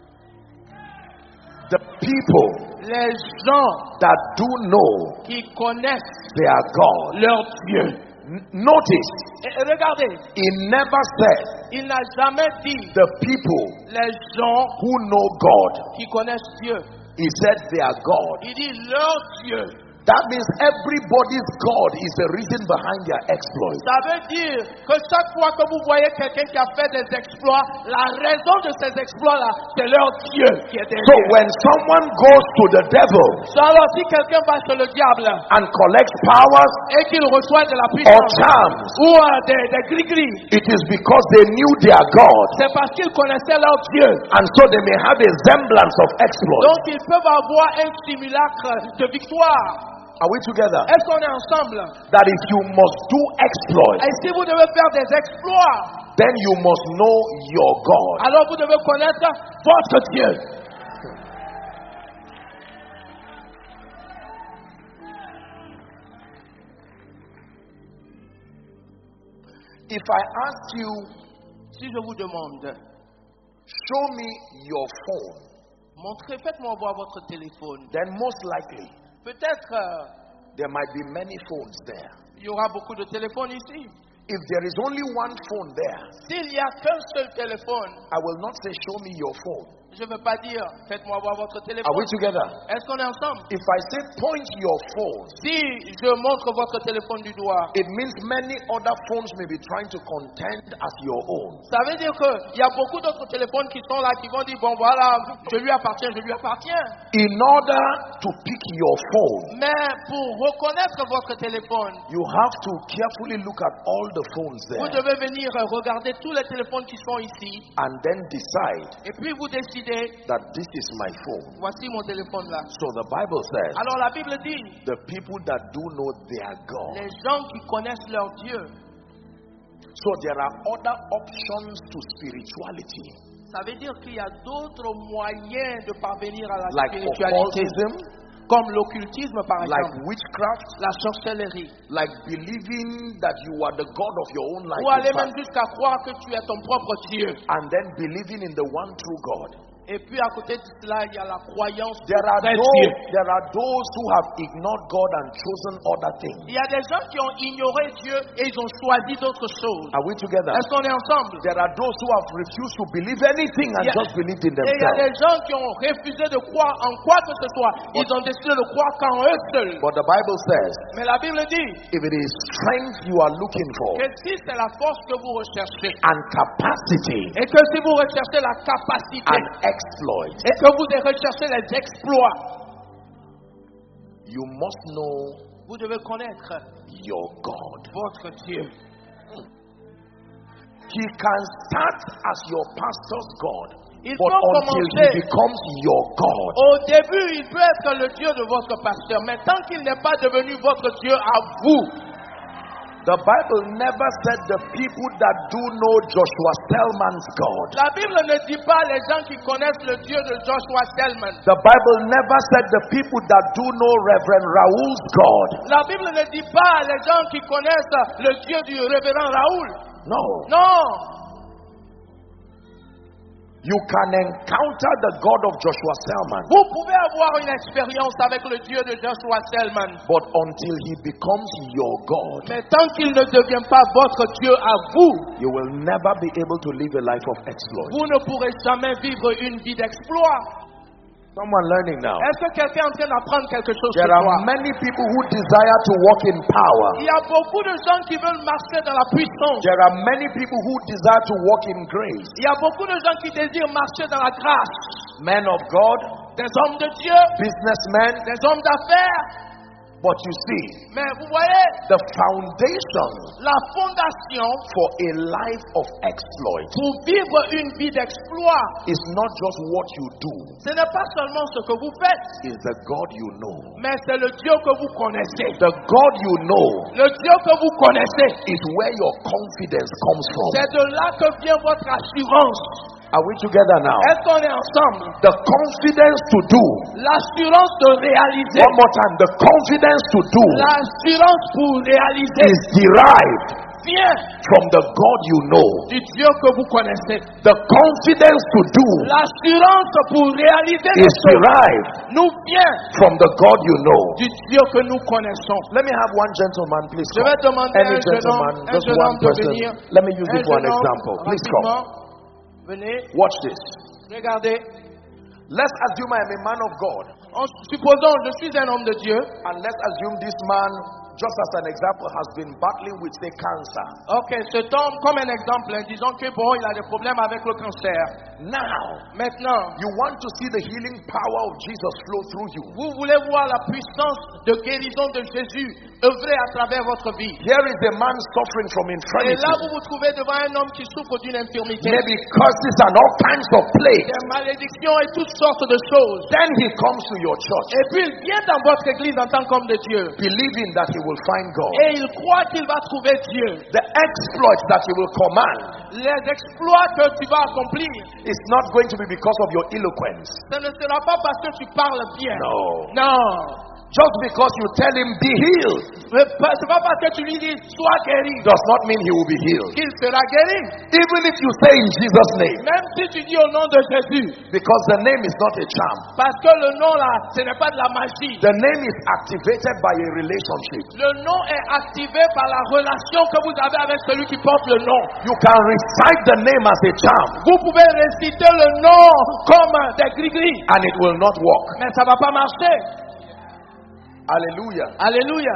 The people les gens that do know qui connaissent their God. leur Dieu. Notice, Et regardez, he never said il n'a jamais dit the people les gens who know God. qui connaissent Dieu. He said their God. Il dit leur Dieu. That means everybody's God is the reason behind their exploits. Ça veut dire que chaque fois que vous voyez quelqu'un qui a fait des exploits, la raison de ces exploits-là, c'est leur Dieu qui est So derrière. when someone goes to the devil Alors si quelqu'un va chez le diable and collects powers et qu'il reçoit de la or puissance charms, ou des gris-gris, it is because they knew their God, c'est parce qu'ils connaissaient leur Dieu. and so they may have a semblance of exploits. Donc ils peuvent avoir un simulacre de victoire. Are we together? Est-ce qu'on est ensemble? That if you must do exploits, Et si vous devez faire des exploits, then you must know your God. alors vous devez connaître votre Dieu. If I ask you, Si je vous demande, show me your phone, montrez, faites-moi voir votre téléphone. then most likely Peut-être there might be many phones there. il y aura beaucoup de téléphones ici. If there is only one phone there, S'il n'y a qu'un seul téléphone, I will not say, show me your phone. je ne veux pas dire, faites-moi voir votre Are téléphone. we together? Est-ce qu'on est ensemble? If I say, point your phone, Si je montre votre téléphone du doigt, it means many other phones may be trying to contend as your own. ça veut dire qu'il y a beaucoup d'autres téléphones qui sont là, qui vont dire, bon voilà, je lui appartiens, je lui appartiens. In order to pick your phone, Mais pour reconnaître votre téléphone, you have to carefully look at all the phones vous there devez venir regarder tous les téléphones qui sont ici, and then decide et puis vous décidez, that this is my phone. voici mon téléphone là. So the Bible says, Alors la Bible dit, the people that do know their God. les gens qui connaissent leur Dieu, So there are other options to spirituality, ça veut dire qu'il y a d'autres moyens de parvenir à la like spiritualité, occultism, comme l'occultisme par like exemple, witchcraft, la sorcellerie, like believing that you are the God of your own life, ou aller in même fact, jusqu'à croire que tu es ton propre Dieu. and then believing in the one true God. Et puis à côté de cela, il y a la croyance There au are vrai those, Dieu. there are those who have ignored God and chosen other things. Il y a des gens qui ont ignoré Dieu et ils ont choisi d'autres choses. Are we together? Est-ce qu'on est ensemble? There are those who have refused to believe anything and Yeah. just believed in Et il y a themselves. des gens qui ont refusé de croire en quoi que ce soit. Ils ont décidé de croire qu'en eux seuls. But the Bible says, Mais la Bible dit if it is strength you are looking for que si c'est la force que vous recherchez, and capacity et que si vous recherchez la capacité, and exploit, et que vous recherchez les exploits, you must know vous devez connaître your God. votre Dieu. He can start as your pastor's God, Il but faut until he commencer. becomes your God, Au début, il peut être le Dieu de votre pasteur, mais tant qu'il n'est pas devenu votre Dieu à vous, the Bible never said the people that do know Joshua Selman's God. la Bible ne dit pas les gens qui connaissent le Dieu de Joshua Selman. The Bible never said the people that do know Reverend Raoul's God. La Bible ne dit pas les gens qui connaissent le Dieu du révérend Raoul. No. Non. You can encounter the God of Joshua Selman, Vous pouvez avoir une expérience avec le Dieu de Joshua Selman. but until he becomes your God, Mais tant qu'il ne devient pas votre Dieu à vous, you will never be able to live a life of exploit. vous ne pourrez jamais vivre une vie d'exploit. Someone learning now. Est-ce que quelqu'un est en train d'apprendre quelque chose ce There are soir? many people who desire to walk in power. Il y a beaucoup de gens qui veulent marcher dans la puissance. There are many people who desire to walk in grace. Il y a beaucoup de gens qui désirent marcher dans la grâce. Men of God, Des hommes de Dieu, businessmen, des hommes d'affaires. But you see, Mais vous voyez, the foundation la fondation for a life of exploit pour vivre une vie d'exploit, is not just what you do, ce n'est pas seulement ce que vous faites, it's the God you know. mais c'est le Dieu que vous connaissez. The God you know Le Dieu que vous connaissez, is where your confidence comes from. c'est de là que vient votre assurance. Are we together now? Est-ce qu'on est ensemble? The confidence to do. L'assurance de réaliser. One more time. The confidence to do L'assurance pour réaliser is derived vient from the God you know. du Dieu que vous connaissez. The confidence to do L'assurance pour réaliser is derived nous vient from the God you know. du Dieu que nous connaissons. Let me have one gentleman, please. Je Come. vais demander à Any un jeune gentleman, homme, just one de person. venir. Let me use Un it for an jeune homme, example. Please come. rapidement. Venez, Watch this. regardez. Let's assume I am a man of God. Supposons je suis un homme de Dieu. And let's assume this man, just as an example, has been battling with, say, cancer. Ok, cet homme, comme un exemple, disons que bon, il a des problèmes avec le cancer. Now, Maintenant, you want to see the healing power of Jesus flow through you. vous voulez voir la puissance de guérison de Jésus œuvrer à travers votre vie. Here is a man suffering from Et infirmity. là, vous vous trouvez devant un homme qui souffre d'une infirmité, Maybe curses and all kinds of plagues. des malédictions et toutes sortes de choses. Then he comes to your church, Et puis il vient dans votre église en tant qu'homme de Dieu. believing that he will find God. Et il croit qu'il va trouver Dieu. The exploits that he will command Les exploits que tu vas accomplir, is not going to be because of your eloquence. ce ne sera pas parce que tu parles bien. No. Non. Just because you tell him, be healed, C'est pas parce que tu lui dis, sois guéri, does not mean he will be healed. qu'il sera guéri. Even if you say in Jesus' name, Même si tu dis au nom de Jésus. because the name is not a charm. Parce que le nom là, ce n'est pas de la magie. The name is activated by a relationship. Le nom est activé par la relation que vous avez avec celui qui porte le nom. You can recite the name as a charm, Vous pouvez réciter le nom comme des gris-gris, and it will not work. mais ça ne va pas marcher. Hallelujah. Alléluia.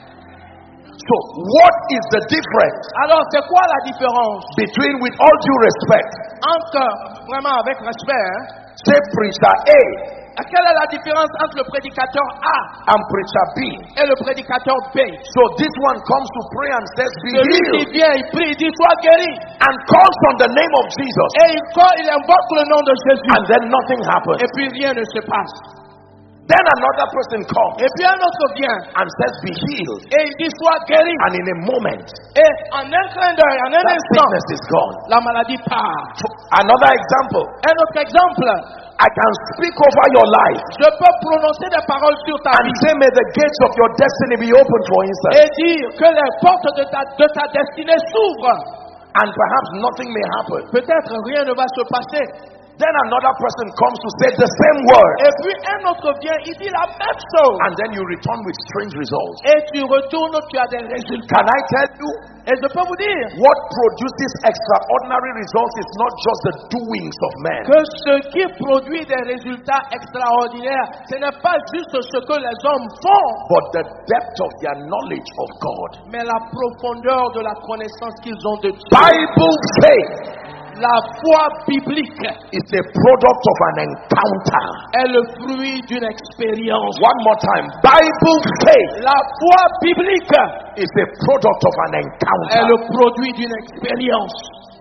So, what is the difference Alors, c'est quoi la différence between, with all due respect, entre, vraiment avec respect, say preacher A quelle est la différence entre le prédicateur A and preacher B? et le prédicateur B? So this one comes to pray and says, be Celui qui healed, vient, il prie, il dit, sois guéri. and calls on the name of Jesus, Et il invoque le nom de Jésus. and then nothing happens. Et puis rien ne se passe. Then another person comes Et puis un autre vient and says, be healed, et il dit, sois guéri. and in a moment, Et en un clin d'œil, en un that instant, sickness is gone. la maladie part. Another example, Un autre exemple, I can speak over your life je peux prononcer des paroles sur ta and vie say, may the gates of your destiny be open, for instance, et dire que les portes de ta destinée s'ouvrent. and perhaps nothing may happen. Peut-être rien ne va se passer. Then another person comes to say the same word, Et puis un autre vient, il dit la même chose. and then you return with strange results. Et tu retournes, tu as des résultats. Can I tell you, Et je peux vous dire what produces extraordinary results is not just the doings of men, que ce qui produit des résultats extraordinaires, ce n'est pas juste ce que les hommes font, but the depth of their knowledge of God. mais la profondeur de la connaissance qu'ils ont de Dieu. Bible faith La foi biblique is a product of an encounter. est le fruit d'une expérience. One more time. Bible faith La foi biblique is a product of an est encounter. le produit d'une expérience.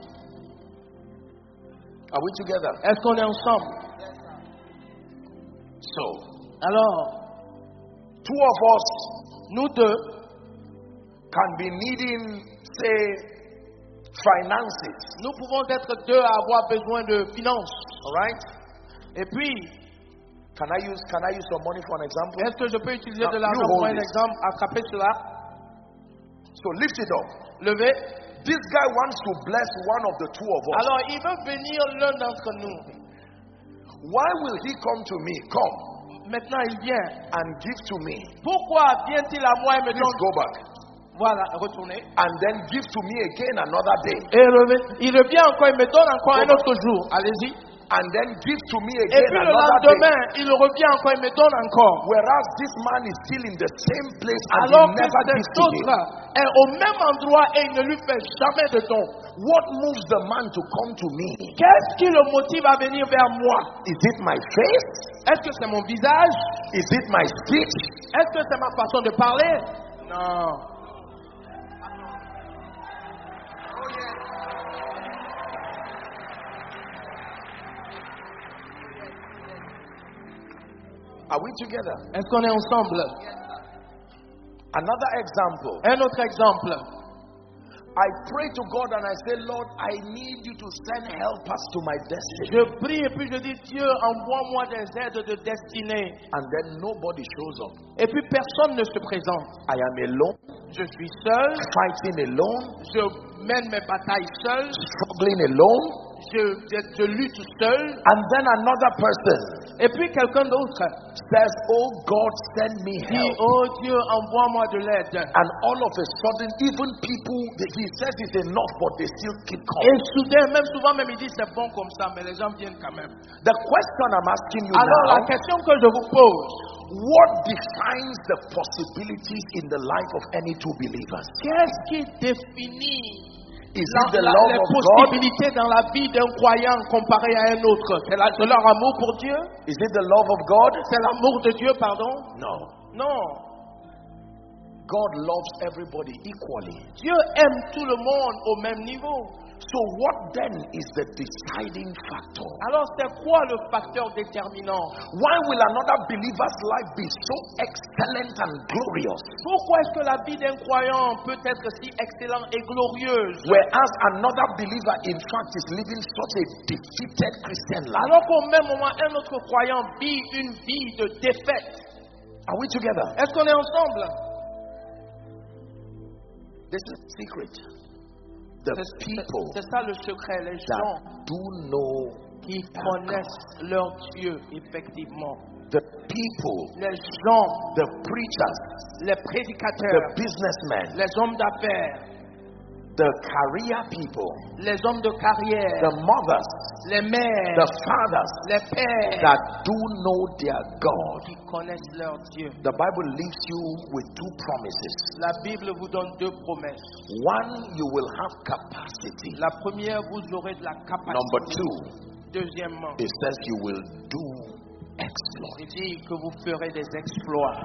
Are we together? Est-ce qu'on est ensemble? So, Alors, two of us nous deux, can be needing, say, finances. nous pouvons être deux à avoir besoin de finances. All right? Et puis, Can I use some money for an example? est-ce que je peux utiliser Now, de l'argent you pour hold un it. exemple? Attraper cela, So lift it up. lever. This guy wants to bless one of the two of us. Alors, il veut bénir l'un d'entre nous. Why will he come to me? Come Maintenant, il vient. and give to me. Pourquoi vient-il à moi et me Please donne? go back. Voilà, retournez. And then give to me again another day. Et il revient encore, il me donne encore un autre jour. Allez-y. And then give to me Et again puis le another day. lendemain, il revient encore, il me donne encore. Whereas this man is still in the same place and Alors he que never gives cet to autre him. est au même endroit et il ne lui fait jamais de don. What moves the man to come to me? Qu'est-ce qui le motive à venir vers moi? Is it my face? Est-ce que c'est mon visage? Is it my speech? Est-ce que c'est ma façon de parler? Non. Are we together? Est-ce qu'on est ensemble? Another example. Un autre exemple. I pray to God and I say, Lord, I need you to send helpers to my destiny. Je prie et puis je dis, Dieu, envoie-moi des aides de destinée. And then nobody shows up. Et puis personne ne se présente. I am alone, Je suis seul. fighting alone, Je mène mes batailles seul. struggling alone. Je lutte seul. And then another person Et puis quelqu'un d'autre says, oh God, send me dit, help. oh Dieu, envoie-moi de l'aide. And all of a sudden, even people, he says it's enough, but they still keep Et coming. soudain, même souvent, même il dit c'est bon comme ça, mais les gens viennent quand même. The question I'm asking you Alors la now, question que je vous pose, what defines the possibilities in the life of any two believers? qu'est-ce qui définit Is it the love les of God? possibilités dans la vie d'un croyant comparé à un autre? C'est leur amour pour Dieu? Is it the love of God? C'est l'amour de Dieu, pardon? No. Non. God loves everybody equally. Dieu aime tout le monde au même niveau. So what then is the deciding factor? Alors c'est quoi le facteur déterminant? Why will another believer's life be so excellent and glorious, Pourquoi est-ce que la vie d'un croyant peut être si excellente et glorieuse, whereas another believer in fact is living such a defeated Christian life? alors qu'au même moment un autre croyant vit une vie de défaite? Are we together? Est-ce qu'on est ensemble? This is the secret. The people C'est ça le secret, les gens that do know qui connaissent leur Dieu, effectivement. the people, Les gens, the preachers, les the prédicateurs, businessmen, les hommes d'affaires, the career people, les hommes de carrière, the mothers, les mères, the fathers les pères that do know their God. qui connaissent leur Dieu. The Bible leaves you with two promises. La Bible vous donne deux promesses. One, you will have capacity. La première, vous aurez de la capacité. Number two, Deuxièmement, it says you will do exploits. il dit que vous ferez des exploits.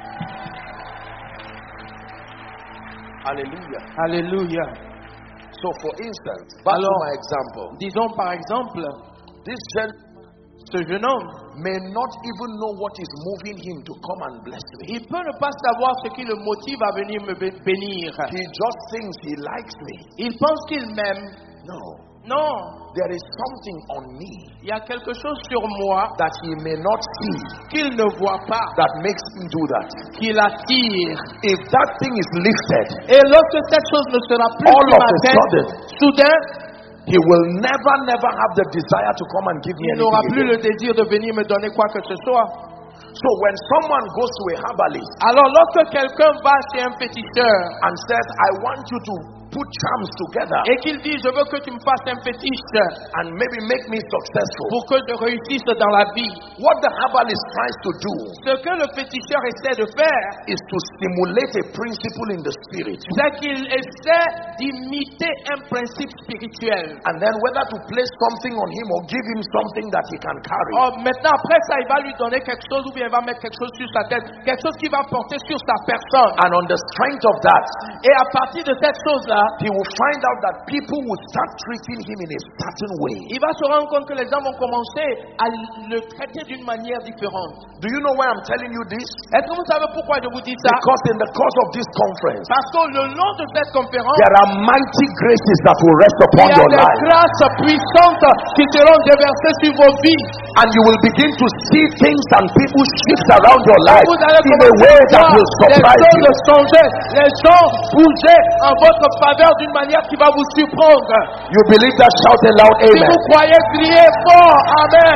Hallelujah. Alléluia. So for instance, back to Alors, my example, disons par exemple, this gentleman ce jeune homme, may not even know what is moving him to come and bless me. il peut ne pas savoir ce qui le motive à venir me bénir. He just thinks he likes me. Il pense qu'il m'aime. No. Non, There is something on me il y a quelque chose sur moi that he may not see qu'il ne voit pas, that makes him do that. qui l'attire. If that thing is lifted, Et lorsque cette chose ne sera plus all sur of ma a tête, sudden, soudain, he will never have the desire to come and give me il n'aura anything plus again. le désir de venir me donner quoi que ce soit. So when someone goes to a herbalist Alors lorsque quelqu'un va chez un féticheur and says, I want you to put charms together et qu'il dit je veux que tu me fasses un fétiche and maybe make me successful, pour que je réussisse dans la vie, what the herbalist tries to do ce que le féticheur essaie de faire, is to stimulate a principle in the spirit. c'est qu'il essaie d'imiter un principe spirituel. And then whether to place something on him or give him something that he can carry. Oh, maintenant après ça il va lui donner quelque chose ou bien il va mettre quelque chose sur sa tête, quelque chose qui va porter sur sa personne. And on the strength of that, Et à partir de cette chose-là, he will find out that people will start treating him in a certain way. il va se rendre compte que les gens vont commencer à le traiter d'une manière différente. Do you know why I'm telling you this? Est-ce que vous savez pourquoi je vous dis ça? Because in the course of this conference, Parce que le long de cette conférence, there are mighty graces that will rest il upon y a your des life. grâces puissantes qui seront déversées sur vos vies. And you will begin to see things and people shift around your life Vous allez in a way commencer that à will voir les surprise you. choses changer, les gens bouger en votre faveur d'une manière qui va vous surprendre. You believe that? Shout a loud Si amen. vous croyez, criez fort. Amen.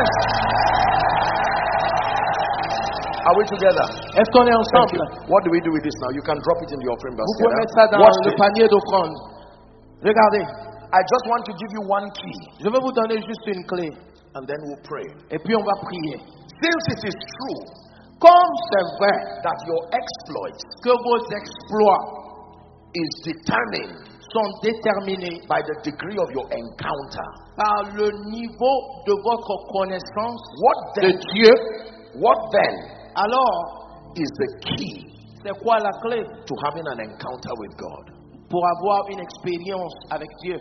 Are we together? Est-ce qu'on est Thank ensemble? you. What do we do with this now? You can drop it in the offering Vous basket. pouvez mettre ça dans Watch le this. panier d'offrande. Regardez, I just want to give you one key je vais vous donner juste une clé. and then we'll pray. Et puis on va prier. Since it is true Comme c'est vrai that your exploits que vos exploits is determined sont déterminés by the degree of your encounter, par le niveau de votre connaissance what de then? Dieu, What then alors is the key C'est quoi la clé to having an encounter with God? pour avoir une expérience avec Dieu?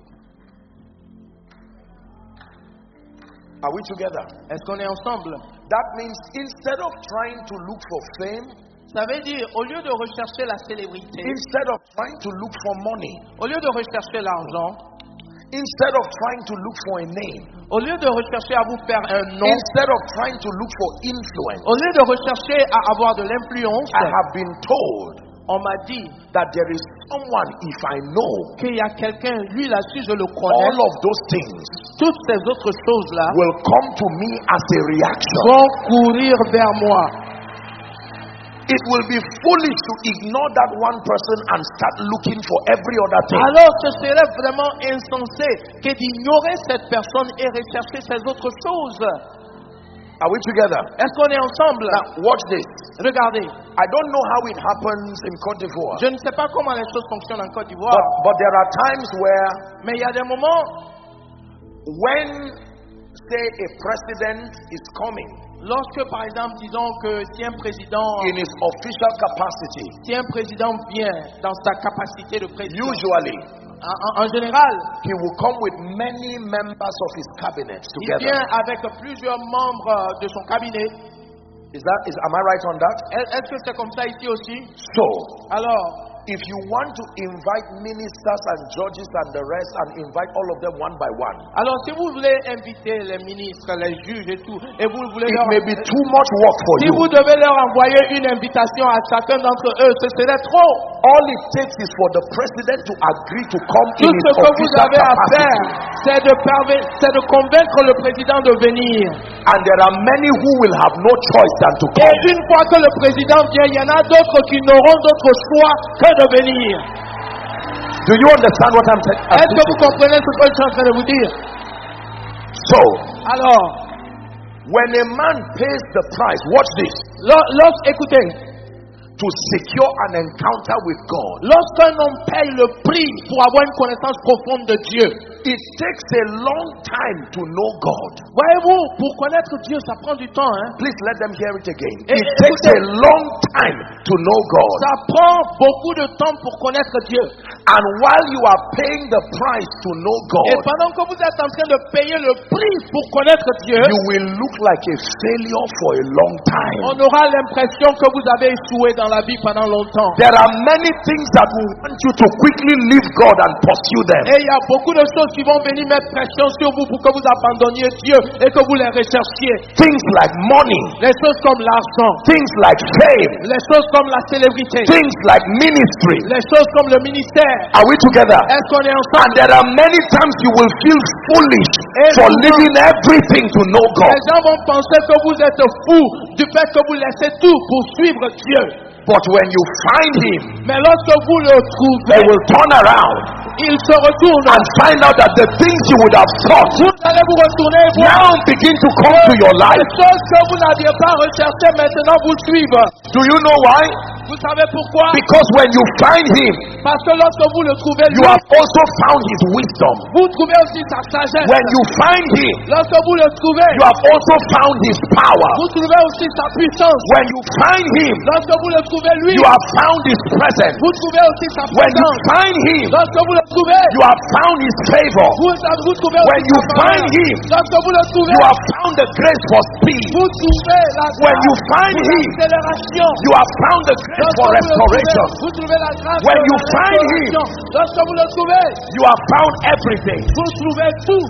Are we together? Est-ce qu'on est ensemble? That means instead of trying to look for fame, Ça veut dire, au lieu de rechercher la célébrité, instead of trying to look for money, au lieu de rechercher l'argent, instead of trying to look for a name, au lieu de rechercher à vous faire un nom, instead of trying to look for influence, au lieu de rechercher à avoir de l'influence, I have been told on m'a dit that there is someone, if I know qu'il y a quelqu'un, lui là-dessus je le all connais, of those things, toutes ces autres choses-là will come to me as a reaction. vont courir vers moi. It will be foolish to ignore that one person and start looking for every other thing. Alors ce serait vraiment insensé que d'ignorer cette personne et rechercher ces autres choses. Are we together? Est-ce qu'on est ensemble? Now, watch this. Regardez, I don't know how it happens in Côte d'Ivoire, je ne sais pas comment les choses fonctionnent en Côte d'Ivoire, but there are times where mais il y a des moments, when, say, a president is coming lorsque par exemple, disons que si un président vient dans sa capacité de président, usually en général, he will come with many members of his cabinet il together. vient avec plusieurs membres de son cabinet. Am I right on that? Est-ce que c'est comme ça ici aussi? So, Alors, if you want to invite ministers and judges and the rest and invite all of them one by one, alors si vous voulez inviter les ministres, les juges et tout, et vous voulez it leur... may be too much work for Si you. vous devez leur envoyer une invitation à chacun d'entre eux, ce serait trop. All it takes is for the president to agree to come Tout in his ce que vous official avez à faire, capacity. c'est de convaincre le président de venir. And there are many who will have no choice than to Et come. une fois que le président vient, il y en a d'autres qui n'auront d'autre choix que de venir. Do you understand what I'm saying? Est-ce que vous comprenez ce que je suis en train de vous dire? So, Alors, when a man pays the price, watch this, écoutez, to secure an encounter with God, lorsqu'un homme paye le prix pour avoir une connaissance profonde de Dieu, it takes a long time to know God. voyez-vous, pour connaître Dieu, ça prend du temps, hein? Please let them hear it again. Et- It takes a long time to know God. Ça prend beaucoup de temps pour connaître Dieu. And while you are paying the price to know Et God, pendant que vous êtes en train de payer le prix pour connaître Dieu, you will look like a failure for a long time. on aura l'impression que vous avez échoué dans la vie pendant longtemps. There are many things that will want you to quickly leave God and pursue them. Et il y a beaucoup de choses qui vont venir mettre pression sur vous pour que vous abandonniez Dieu et que vous les recherchiez. Things like money, Les choses comme l'argent, things like fame, les choses comme la célébrité, things like ministry. les choses comme le ministère. Are we together? Est-ce qu'on est And ensemble? there are many times you will feel foolish for leaving everything to know God. Les gens vont penser que vous êtes fou du fait que vous laissez tout pour suivre Dieu. But when you find Him, Mais lorsque vous le they trouvez, will turn around il se retourne. and find out that the things you would have thought Vous allez vous retourner et voir now begin to come to your les life. choses que vous n'aviez pas recherchées maintenant vous suivent. Do you know why? Vous savez pourquoi? Because when you find Him, Parce que lorsque vous le trouvez, you lui, have also found His wisdom. vous trouvez aussi sa sagesse. When you find Him, Lorsque vous le trouvez, you have also found His power. vous trouvez aussi sa puissance. When you find Him, Lorsque vous le trouvez, lui, you have found His presence. vous trouvez aussi sa When you présence. find Him, Lorsque vous le trouvez, you have found His favor. vous trouvez When aussi you sa find faveur. Him, Lorsque vous le trouvez, you have found the grace for speed. vous trouvez la When you grâce find pour Him, l'accélération. you have found the grace for restoration. Vous trouvez la grâce When de you la find restauration. Lorsque vous le trouvez, You have found everything. vous trouvez tout.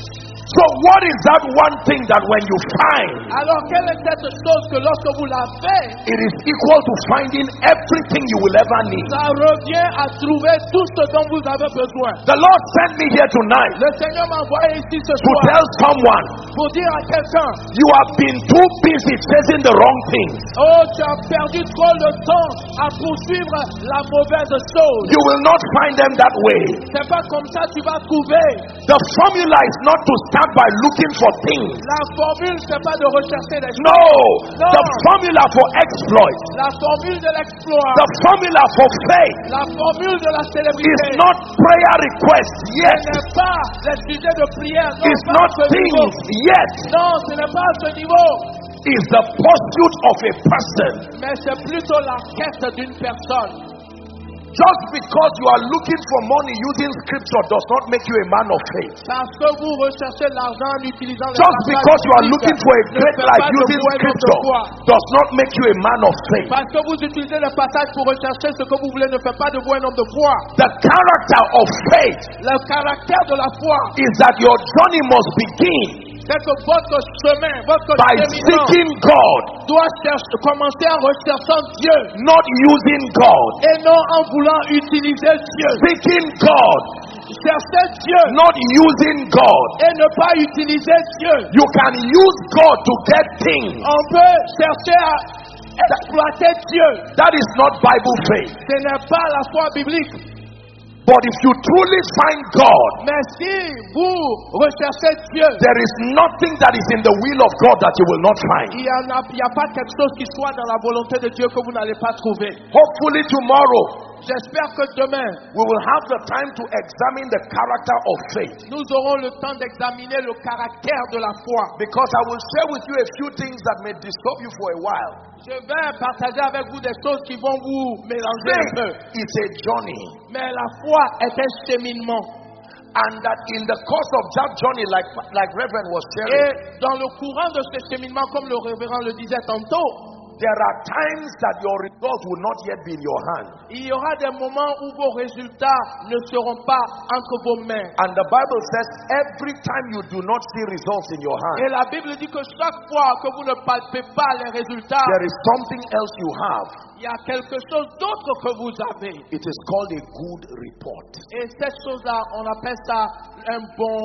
So what is that one thing that when you find, Alors quelle est cette chose que lorsque vous l'avez, it is equal to finding everything you will ever need? ça revient à trouver tout ce dont vous avez besoin. The Lord sent me here tonight Le Seigneur m'a envoyé ici ce to soir tell someone, pour dire à quelqu'un, you have been too busy chasing the wrong things. oh, tu as perdu trop de temps à poursuivre la mauvaise chose. You will not find them that way. C'est pas comme ça que tu vas trouver. The formula is not to start by looking for things. La formule, c'est pas de rechercher les choses. No, No. the formula for exploit, La formule de l'exploit, the formula for faith la formule de la is célébrité, not prayer requests yet. ce n'est pas les sujets de prière. Non, It's pas not à ce niveau. things yet. Non, ce n'est pas à ce niveau. is the pursuit of a person. mais c'est plutôt la quête d'une personne. Just because you are looking for money using scripture does not make you a man of faith. Parce que vous recherchez l'argent en utilisant les Just because you are looking for a great life using scripture does not make you a man of faith. Parce que vous utilisez le passage pour rechercher ce que vous voulez ne fait pas de vous un homme de foi. The character of faith Le caractère de la foi, is that your journey must begin c'est que votre chemin, votre by cheminement seeking God, doit commencer en recherchant Dieu not using God. et non en voulant utiliser Dieu. Seeking God, Chercher Dieu not using God. et ne pas utiliser Dieu. You can use God to get things. On peut chercher à exploiter Dieu. That is not Bible faith. Ce n'est pas la foi biblique. But if you truly find God, Mais si vous recherchez Dieu, there is nothing that is in the will of God that you will not find. il n'y a pas quelque chose qui soit dans la volonté de Dieu que vous n'allez pas trouver. Hopefully tomorrow J'espère que demain, we will have the time to examine the character of faith. nous aurons le temps d'examiner le caractère de la foi. Because I will share with you a few things that may disturb you for a while. Je vais partager avec vous des choses qui vont vous mélanger un peu. Faith is a journey. Mais la foi est un cheminement. And that in the course of that journey, like Reverend was sharing, Et dans le courant de ce cheminement, comme le révérend le disait tantôt, there are times that your results will not yet be in your hand. il y aura des moments où vos résultats ne seront pas entre vos mains. And the Bible says every time you do not see results in your hand, Et la Bible dit que chaque fois que vous ne palpez pas les résultats, there is something else you have. il y a quelque chose d'autre que vous avez. It is called a good report. Et cette chose-là, on appelle ça un bon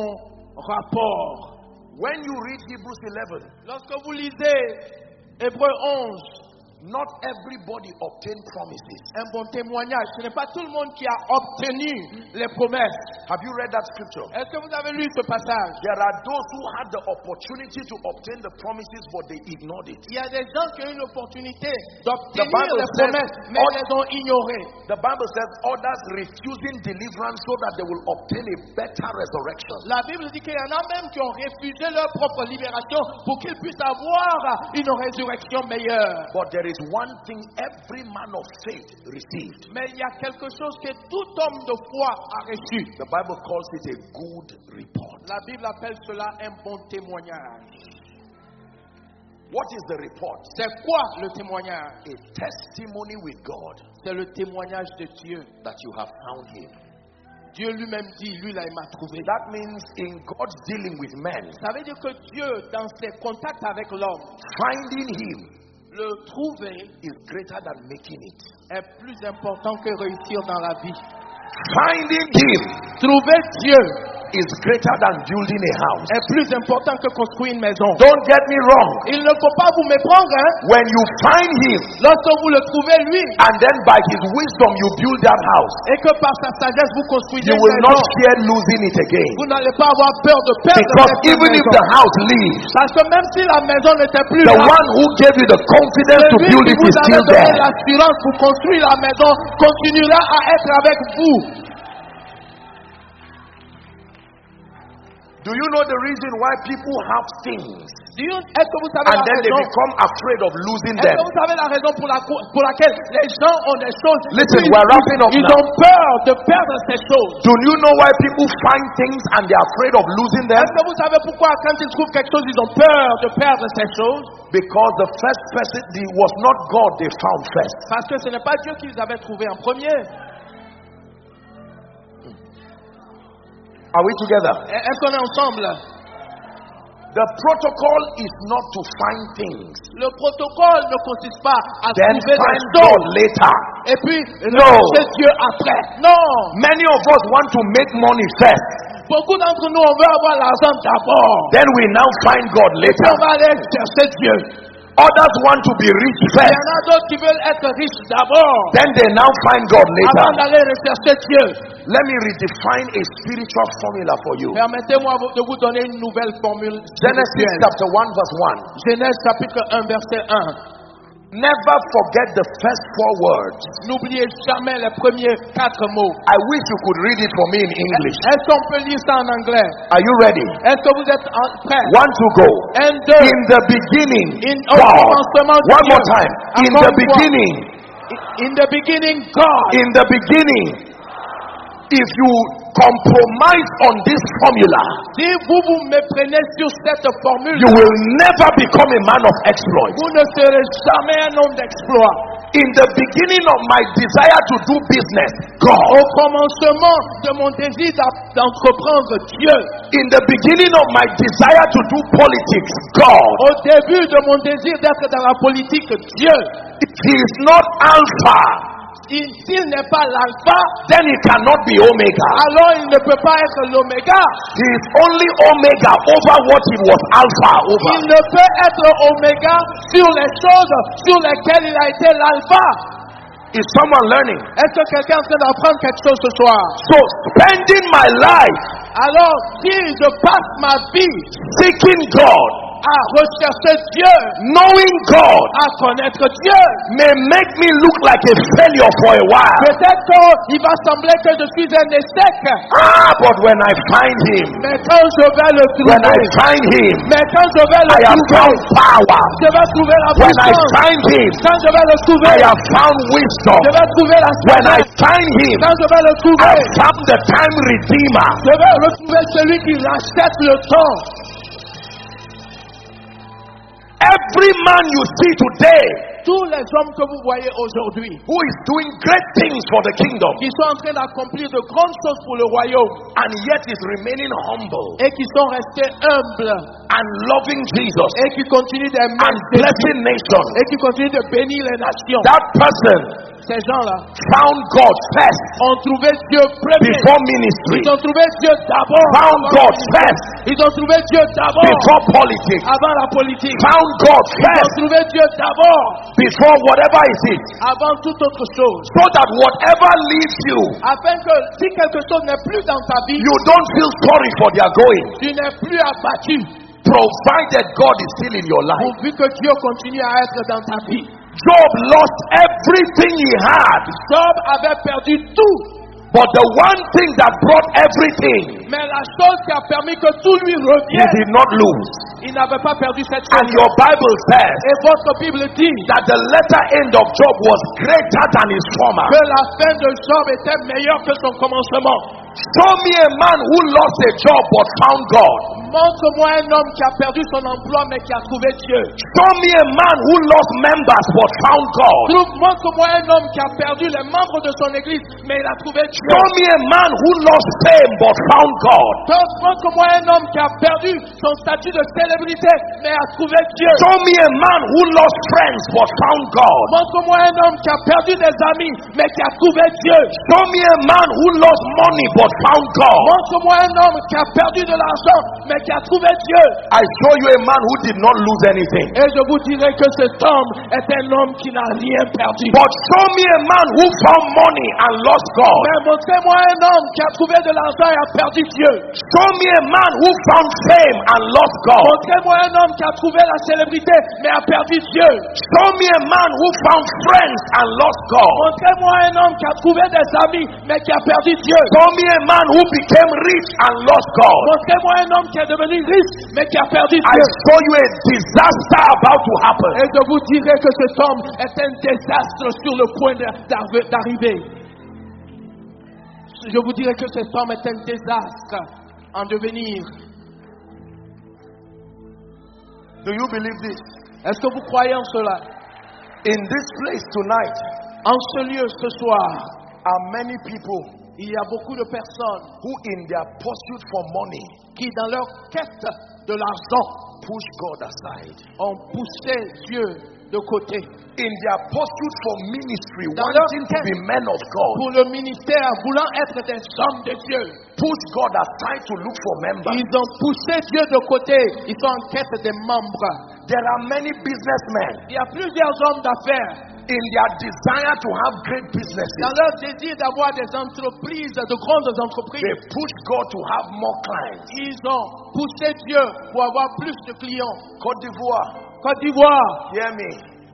rapport. When you read Hebrews 11, Lorsque vous lisez Hébreux 11, not everybody obtained promises. un bon témoignage, ce n'est pas tout le monde qui a obtenu les promesses. Have you read that scripture? Est-ce que vous avez lu ce passage? There are those who had the opportunity to obtain the promises, but they ignored it. Il y a des gens qui ont eu l'opportunité The d'obtenir Bible les says promesses, mais all- les ont ignorées. The Bible says others refusing deliverance so that they will obtain a better resurrection. La Bible dit qu'il y en a même qui ont refusé leur propre libération pour qu'ils puissent avoir une résurrection meilleure. But there is one thing every man of faith received. Mais il y a quelque chose que tout homme de foi a reçu. The Bible calls it a good report. La Bible appelle cela un bon témoignage. What is the report? C'est quoi le témoignage? A testimony with God C'est le témoignage de Dieu. that you have found him. Dieu lui-même dit, lui là, il m'a trouvé. That means in God's dealing with men, Ça veut dire que Dieu, dans ses contacts avec l'homme, finding him le trouver is greater than making it. est plus important que réussir dans la vie. Finding him Trouver Dieu is greater than building a house. est plus important que construire une maison. Don't get me wrong. Il ne faut pas vous méprendre, hein? When you find him Lorsque vous le trouvez, lui, and then by his wisdom you build that house, et que par sa sagesse vous construisez you une will not maison, fear losing it again. vous n'allez pas avoir peur de perdre Because cette even if maison. the house leaves, Parce que même si la maison n'était plus the là, one who gave you the confidence to celui build qui it vous is avait still donné there. l'assurance pour construire la maison continuera à être avec vous. Do you know the reason why people have things Est-ce que vous savez and la then they raison? become afraid of losing Est-ce them? que vous savez la raison pour laquelle les gens ont des choses? Listen, Ils- we're wrapping up Ils now. ont peur de perdre ces choses. Do you know why people find things and they're afraid of losing them? Est-ce que vous savez pourquoi quand ils trouvent quelque chose, ils ont peur de perdre ces choses? Because the first person was not God they found first. Parce que ce n'est pas Dieu qu'ils avaient trouvé en premier. Are we together? Est-ce qu'on est ensemble? The protocol is not to find things, Le protocole ne consiste pas à then trouver find des God choses later. et puis No. rechercher Dieu après. Non! Many of us want to make money first, Beaucoup d'entre nous, on veut avoir l'argent d'abord. then we now find God Et puis later. on va aller chercher Dieu. Others want to be rich Il y first, en a d'autres qui veulent être riches d'abord then they now find God avant later. d'aller rechercher Dieu. Let me redefine a spiritual formula for you. Permettez-moi de vous donner une nouvelle formule. Genesis spirituelle. chapter 1 verse 1. Genèse chapitre 1 verset 1. Never forget the first 4 words. N'oubliez jamais les premiers 4 mots. I wish you could read it for me in English. Est-ce qu'on peut lire ça en anglais? Are you ready? Est-ce que vous êtes prêts? 1, 2, go. 1, 2. In the beginning, Au God. commencement de One Dieu. more time. In Encore the une fois. beginning. In the beginning, God. In the beginning. If you compromise on this formula, Si vous vous méprenez sur cette formule, you will never become a man of exploit. vous ne serez jamais un homme d'exploit. In the beginning of my desire to do business, Au God. commencement de mon désir d'entreprendre, Dieu. In the beginning of my desire to do politics, God. Au début de mon désir d'être dans la politique, Dieu. He is not Alpha, S'il n'est pas l'alpha, then he cannot be Omega. alors il ne peut pas être l'oméga. He is only Omega over what he was Alpha over. Il ne peut être oméga sur les choses sur lesquelles il a été l'alpha. Is someone learning? Est-ce que quelqu'un est en train d'apprendre quelque chose ce soir? So spending my life Alors, si je passe ma vie seeking God, à rechercher Dieu, knowing God, à connaître Dieu, may make me look like a failure for a while. peut-être qu'il va sembler que je suis un échec. But when I find him, Mais quand je vais le when I trouver, find him, mais quand je vais le I have trouver, found power. je vais trouver la When I puissance. find him, Quand je vais le trouver, I have found wisdom. je vais trouver la When I sagesse. find him, Quand je vais le I trouver, have found the time redeemer. je vais retrouver celui qui rachète le temps. Every man you see today Tous les hommes que vous voyez aujourd'hui, who is doing great things for the kingdom qui sont en train d'accomplir de grandes choses pour le royaume and yet is remaining humble et qui sont restés humbles and loving Jesus et qui continuent d'aimer and Jésus blessing nations, et qui continuent de bénir les nations, that person ces gens-là found God first ont trouvé Dieu premier. before ministry, Ils ont trouvé Dieu d'abord. found avant God le ministère. first Ils ont trouvé Dieu d'abord before politics, avant la politique. found God Ils ont first trouvé Dieu d'abord before whatever is it, avant toute autre chose. so that whatever leaves you, Afin que si quelque chose n'est plus dans ta vie, you don't feel sorry for their going, tu n'es plus abattu. provided God is still in your life. Pourvu que Dieu continue à être dans ta vie. Job lost everything he had, Job avait perdu tout. but the one thing that brought everything, Mais la chose qui a permis que tout lui he revienne, did not lose. il n'avait pas perdu cette And chose. your Bible says Et votre Bible dit that the latter end of Job was greater than his former. que la fin de Job était meilleure que son commencement. Show me a man who lost a job but found God. Montre-moi un homme qui a perdu son emploi mais qui a trouvé Dieu. Show me a man who lost members but found God. Montre-moi un homme qui a perdu les membres de son église mais il a trouvé Dieu. Show me a man who lost fame but found God. Montre-moi un homme qui a perdu son statut de célébrité mais a trouvé Dieu. Show me a man who lost friends but found God. Montre-moi un homme qui a perdu des amis mais qui a trouvé Dieu. Show me a man who lost money but found God. Montre-moi un homme qui a perdu de l'argent mais qui a trouvé Dieu. I show you a man who did not lose anything. Et je vous dirai que cet homme est un homme qui n'a rien perdu. But show me a man who found money and lost God. Mais montrez-moi un homme qui a trouvé de l'argent et a perdu Dieu. Show me a man who found fame and lost God. Montrez-moi un homme qui a trouvé la célébrité mais a perdu Dieu. Show me a man who found friends and lost God. Montrez-moi un homme qui a trouvé des amis mais qui a perdu Dieu. Show me a man who became rich and lost God. Montrez-moi un homme qui est devenu riche mais qui a perdu I Dieu. show you a disaster about to happen. Et je vous dirai que cet homme est un désastre sur le point d'arriver. Je vous dirai que cet homme est un désastre en devenir. Do you believe this? Est-ce que vous croyez en cela? In this place tonight En ce lieu ce soir, are many people il y a beaucoup de personnes who in their pursuit for money qui, dans leur quête de l'argent, push God aside. ont poussé Dieu de côté. In their pursuit for ministry, Dans leur wanting to quête be men of God, pour le ministère, voulant être des hommes de Dieu, push God aside to look for members. ils ont poussé Dieu de côté. Ils sont en quête des membres. There are many businessmen Il y a plusieurs hommes d'affaires in their desire to have great businesses. dans leur désir d'avoir des entreprises, de grandes They entreprises. push God to have more clients. Ils ont poussé Dieu pour avoir plus de clients. Côte d'Ivoire, Côte d'Ivoire, hear me.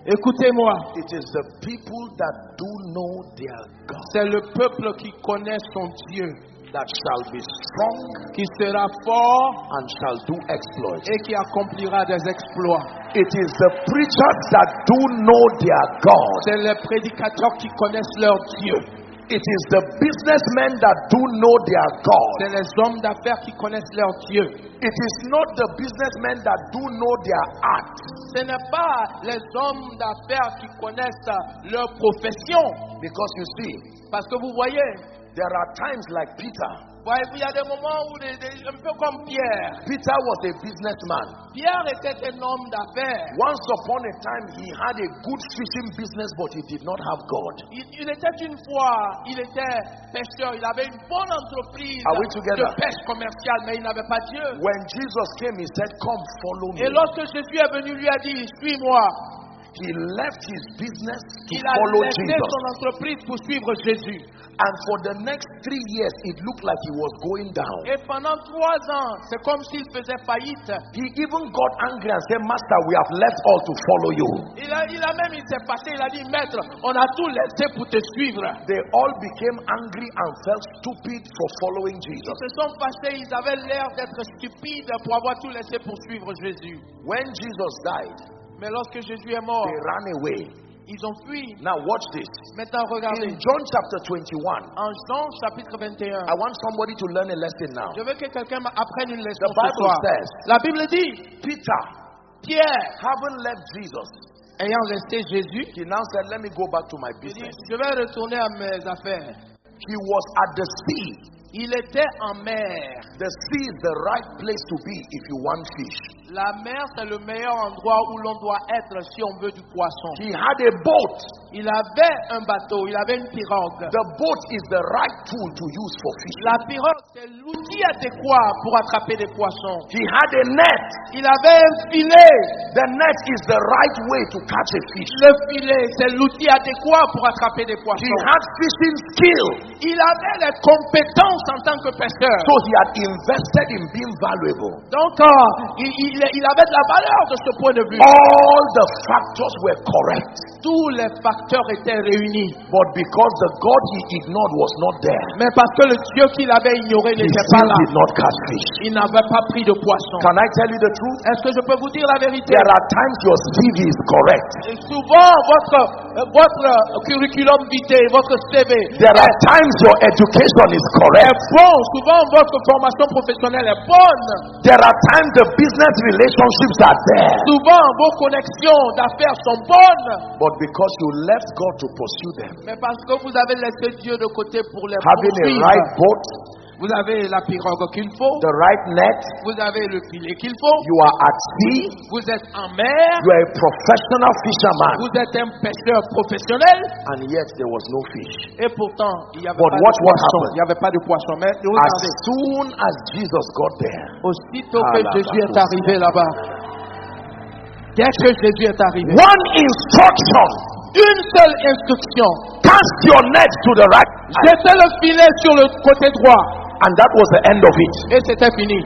Écoutez-moi. It is the people that do know their God C'est le peuple qui connaît son Dieu, that shall be strong qui sera fort and shall do exploits. et qui accomplira des exploits. It is the preachers that do know their God. C'est les prédicateurs qui connaissent leur Dieu. It is the businessmen that do know their God. C'est les hommes d'affaires qui connaissent leur Dieu. It is not the businessmen that do know their art. Ce n'est pas les hommes d'affaires qui connaissent leur profession. Because you see, Parce que vous voyez, there are times like Peter. il y a des moments où, un peu comme Pierre. Peter was a businessman. Pierre était un homme d'affaires. Once upon a time, he had a good fishing business, but he did not have God. Il était une fois, il était pêcheur, il avait une bonne entreprise Are we together? de pêche commerciale, mais il n'avait pas Dieu. When Jesus came, he said, "Come, follow me." Et lorsque Jésus est venu, lui a dit, suis-moi. He left his business to Il a follow laissé Jesus. son entreprise pour suivre Jésus. And for the next 3 years, it looked like he was going down. Et pendant 3 ans, c'est comme s'il faisait faillite. He even got angry and said, "Master, we have left all to follow you." Il s'est passé, il a dit, maître, on a tout laissé pour te suivre. They all became angry and felt stupid for following Jesus. Ils se sont fâchés, ils avaient l'air d'être stupides pour avoir tout laissé pour suivre Jésus. When Jesus died, Mais lorsque Jésus est mort, they ran away. ils ont fui. Now watch this. Maintenant, regardez. In John chapter 21, En Jean chapitre 21, I want somebody to learn a lesson now. je veux que quelqu'un apprenne une leçon The ce Bible soir. says, La Bible dit, Peter, Pierre, having left Jesus, ayant laissé Jésus, he now said, "Let me go back to my il dit, business." je vais retourner à mes affaires. He was at the sea. Il était en mer. The sea is the right place to be if you want fish. La mer, c'est le meilleur endroit où l'on doit être si on veut du poisson. He had a boat. Il avait un bateau, il avait une pirogue. The boat is the right tool to use for fishing. La pirogue, c'est l'outil adéquat pour attraper des poissons. He had a net. Il avait un filet. The net is the right way to catch a fish. Le filet, c'est l'outil adéquat pour attraper des He poissons. had fishing skill. Il avait les compétences en tant que pêcheur. So he had invested in being valuable. Donc, il avait de la valeur de ce point de vue. All the factors were correct. Tous les facteurs étaient réunis. But because the God he ignored was not there, Mais parce que le Dieu qu'il avait ignoré he n'était pas still là, did not catch fish. il n'avait pas pris de poisson. Can I tell you the truth? Est-ce que je peux vous dire la vérité? There are times your CV is correct. Et souvent, votre curriculum vitae, votre CV There are times your education is est correct. bon. Souvent, votre formation professionnelle est bonne. There are times the business relationships are there. Souvent, vos connexions d'affaires sont bonnes. But because you left God to pursue them, Mais parce que vous avez laissé Dieu de côté pour les having a poursuivre. right boat, Vous avez la pirogue qu'il faut. the right net, Vous avez le filet qu'il faut. you are at sea, Vous êtes en mer. you are a professional fisherman, Vous êtes un pêcheur professionnel. and yet there was no fish. Et pourtant, il n'y avait But pas watch de what poisson. happened. Il n'y avait pas de poisson. Mais As regardez. soon as Jesus got there, Aussitôt que Jésus est arrivé là-bas. Dès que Jésus est arrivé. one instruction, Une seule instruction. cast your net to the right side, Jetez le filet sur le côté droit. and that was the end of it. Et c'était fini.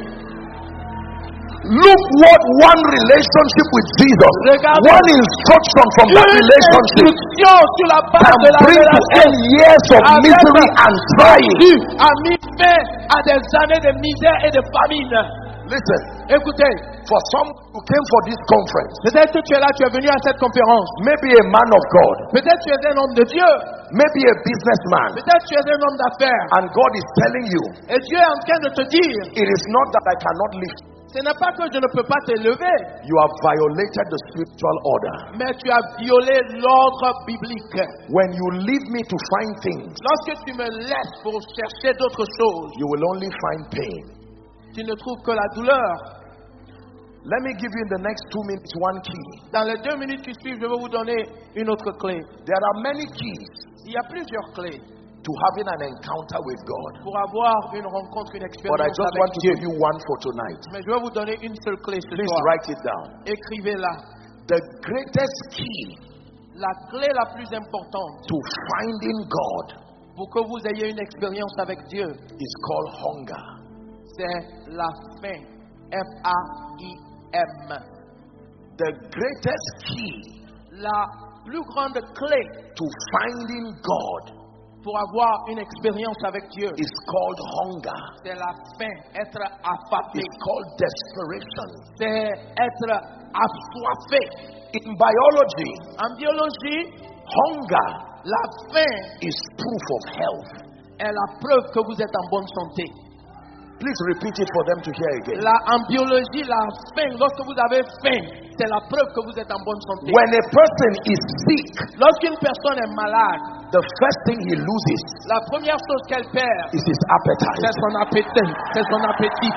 Look what one relationship with Jesus, Regardez. one instruction from that Une relationship instruction sur la base can de la bring to relation end years of avec misery and trying. Jésus a mis fin à des années de misère et de famine. Listen, Écoutez, for some who came for this conference, peut-être que tu es là, tu es venu à cette conférence. maybe a man of God, Peut-être tu es un homme de Dieu. maybe a businessman, Peut-être tu es un homme d'affaires. and God is telling you, Et Dieu est en train de te dire, it is not that I cannot lift. ce n'est pas que je ne peux pas t'élever, You have violated the spiritual order. mais tu as violé l'ordre biblique. When you leave me to find things, Lorsque tu me laisses pour chercher d'autres choses, you will only find pain. tu ne trouves que la douleur. Let me give you in the next 2 minutes one key. Dans les 2 minutes qui suivent, je vais vous donner une autre clé. There are many keys Il y a plusieurs clés to having an encounter with God, pour avoir une rencontre, une but I expérience just avec want to Dieu. give you one for tonight. Mais je vais vous donner une seule clé ce Please soir. write it down. Écrivez-la. The greatest key La clé la plus importante to finding God pour que vous ayez une expérience avec Dieu, is called hunger. c'est la faim. Faim. The greatest key La plus grande clé to finding God pour avoir une expérience avec Dieu, is called hunger. c'est la faim, être affamé, It's called desperation. c'est être assoiffé. In biology, En biologie, hunger la faim is proof of health. est la preuve que vous êtes en bonne santé. Please repeat it for them to hear again. En biologie, la faim, lorsque vous avez faim, c'est la preuve que vous êtes en bonne santé. When a person is sick, Lorsqu'une personne est malade, the first thing he loses la première chose qu'elle perd, is his appetite. c'est son appétit. C'est son appétit.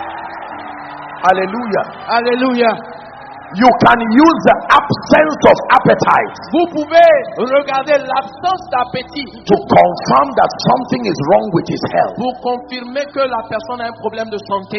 Hallelujah. Alléluia. You can use the absence of appetite Vous pouvez regarder l'absence d'appétit to confirm that something is wrong with his health. pour confirmer que la personne a un problème de santé.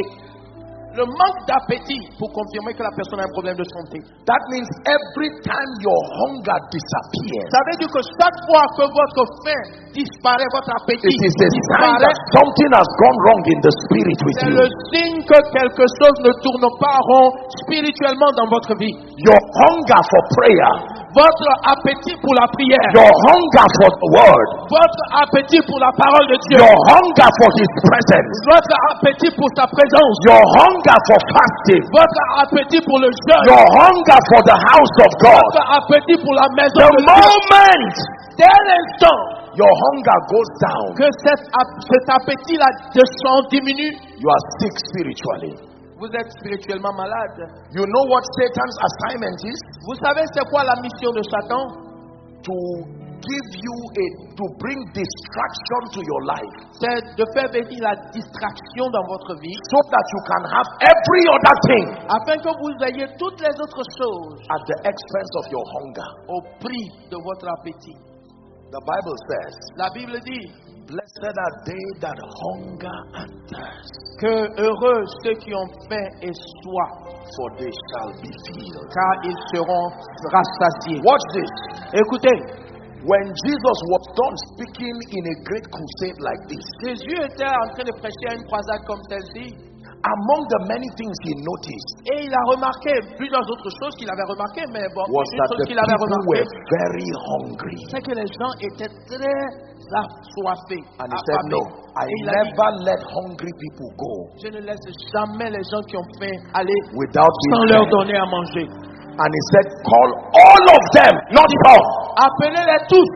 Le manque d'appétit pour confirmer que la personne a un problème de santé. That means every time your hunger disappears, Ça veut dire que chaque fois que votre faim disparaît, votre appétit it is a sign disparaît, that something has gone wrong in the spirit with c'est you. le signe que quelque chose ne tourne pas rond spirituellement dans votre vie. Your hunger for prayer, Votre appétit pour la prière, your hunger for the word, votre appétit pour la parole de Dieu, your hunger for his presence, votre appétit pour sa présence, your hunger for fasting, votre appétit pour le jeûne, your hunger for the house of God. votre appétit pour la maison The de Dieu. moment Dès l'instant your hunger goes down, que cet appétit-là descend, diminue, you are sick spiritually. vous êtes spirituellement malade. You know what Satan's assignment is? Vous savez c'est quoi la mission de Satan? To give you to bring distraction to your life, C'est de faire venir la distraction dans votre vie, so that you can have every other thing afin que vous ayez toutes les autres choses at the expense of your hunger. au prix de votre appétit. The Bible says, La Bible dit blessed are they that hunger and thirst, que heureux ceux qui ont faim et soif, for they shall be filled. car ils seront rassasiés. Watch this. Écoutez, When Jesus was done speaking in a great crusade like this, Jésus était en train de prêcher à une croisade comme celle-ci, among the many things he noticed et il a remarqué plusieurs autres choses qu'il avait remarquées, mais bon, was une that chose the qu'il avait people remarqué, were very hungry. c'est que les gens étaient très assoiffés, And he said, no, affamés. I Et il a dit, never let hungry people go je ne laisse jamais les gens qui ont faim aller without sans being leur fed. donner à manger. And he said, call all of them, not some. Appelez-les tous,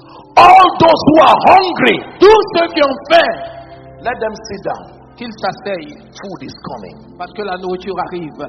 All those who are hungry, tous ceux qui ont faim, let them sit down. qu'ils s'asseyent, Food is coming. parce que la nourriture arrive.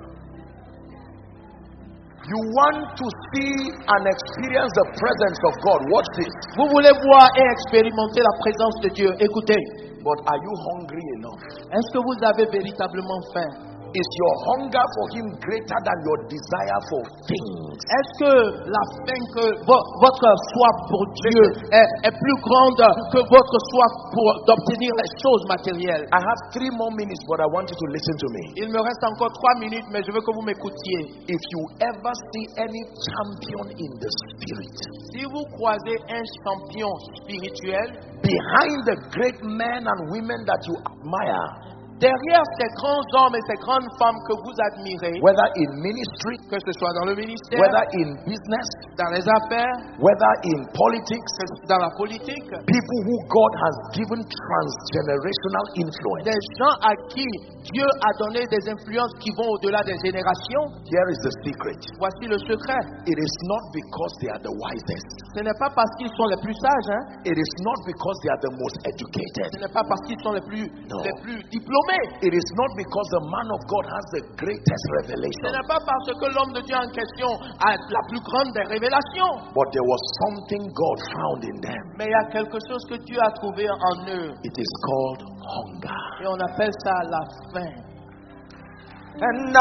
You want to see and experience the presence of God. Watch this. Vous voulez voir et expérimenter la présence de Dieu. Écoutez, But are you hungry enough? est-ce que vous avez véritablement faim? Is your hunger for him greater than your desire for things? Est-ce que la faim que votre soif pour Dieu est plus grande que votre soif d'obtenir les choses matérielles? I have 3 more minutes, but I want you to listen to me. Il me reste encore 3 minutes, mais je veux que vous m'écoutiez. If you ever see any champion in the spirit, Si vous croisez un champion spirituel, behind the great men and women that you admire, derrière ces grands hommes et ces grandes femmes que vous admirez, whether in ministry, que ce soit dans le ministère, whether in business, dans les affaires, whether in politics, dans la politique, people who God has given transgenerational influence. des gens à qui Dieu a donné des influences qui vont au-delà des générations. Here is the secret. Voici le secret. It is not because they are the wisest. Ce n'est pas parce qu'ils sont les plus sages, hein? It is not because they are the most educated. Ce n'est pas parce qu'ils sont les plus diplômés. It is not because the man of God has the greatest Ce revelation. n'est pas parce que l'homme de Dieu en question a la plus grande des révélations. But there was something God found in them. Mais il y a quelque chose que Dieu a trouvé en eux. It is called hunger. Et on appelle ça la faim. And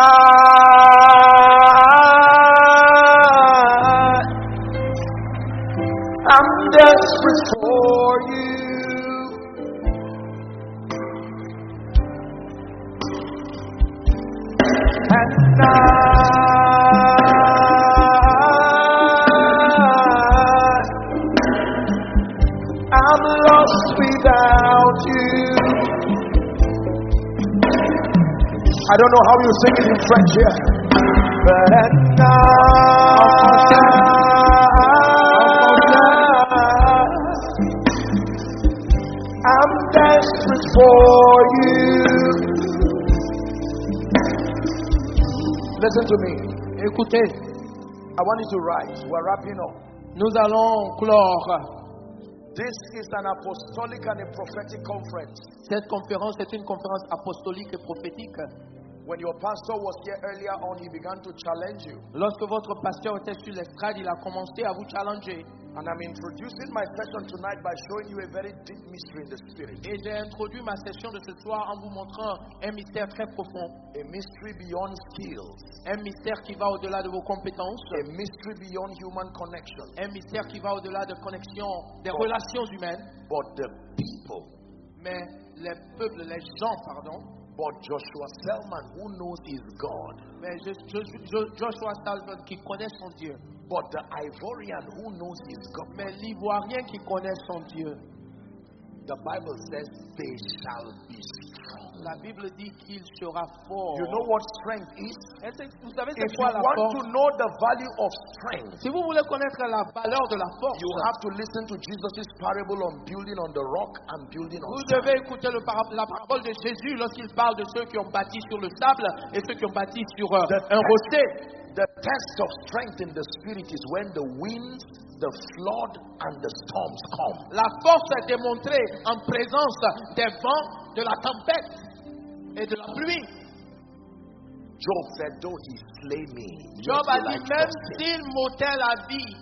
I'm desperate for you. And I'm lost without you. I don't know how you sing it in French here, but listen to me. Écoutez, I want you to rise. We're wrapping up. nous allons clore. This is an apostolic and a prophetic conference. Cette conférence est une conférence apostolique et prophétique. When your pastor was here earlier on, he began to challenge you. Lorsque votre pasteur était sur l'estrade, il a commencé à vous challenger. And I'm introducing my session tonight by showing you a very deep mystery in the spirit. Et j'ai introduit ma session de ce soir en vous montrant un mystère très profond. A mystery beyond skills. Un mystère qui va au-delà de vos compétences. A mystery beyond human connection. Un mystère qui va au-delà de connexion, des relations humaines. But the people. Mais les peuples, les gens, pardon. But Joshua Selman, who knows his God. Mais Joshua Selman qui connaît son Dieu. But the Ivorian who knows his God. Mais l'Ivoirien qui connaît son Dieu. The Bible says they shall be strong. La Bible dit qu'il sera fort. You know what strength is? Vous savez If c'est you quoi la want force? to know the value of strength, Si vous voulez connaître la valeur de la force, you have to listen to Jesus' parable on building on the rock and building on vous sand. devez écouter la parabole de Jésus lorsqu'il parle de ceux qui ont bâti sur le sable et ceux qui ont bâti sur un rocher. The test of strength in the spirit is when the winds, the flood, and the storms come. La force est démontrée en présence des vents, de la tempête et de la pluie. Job said, though he slay me, Job yet a will I dit, même trust him." s'il m'ôtait la vie,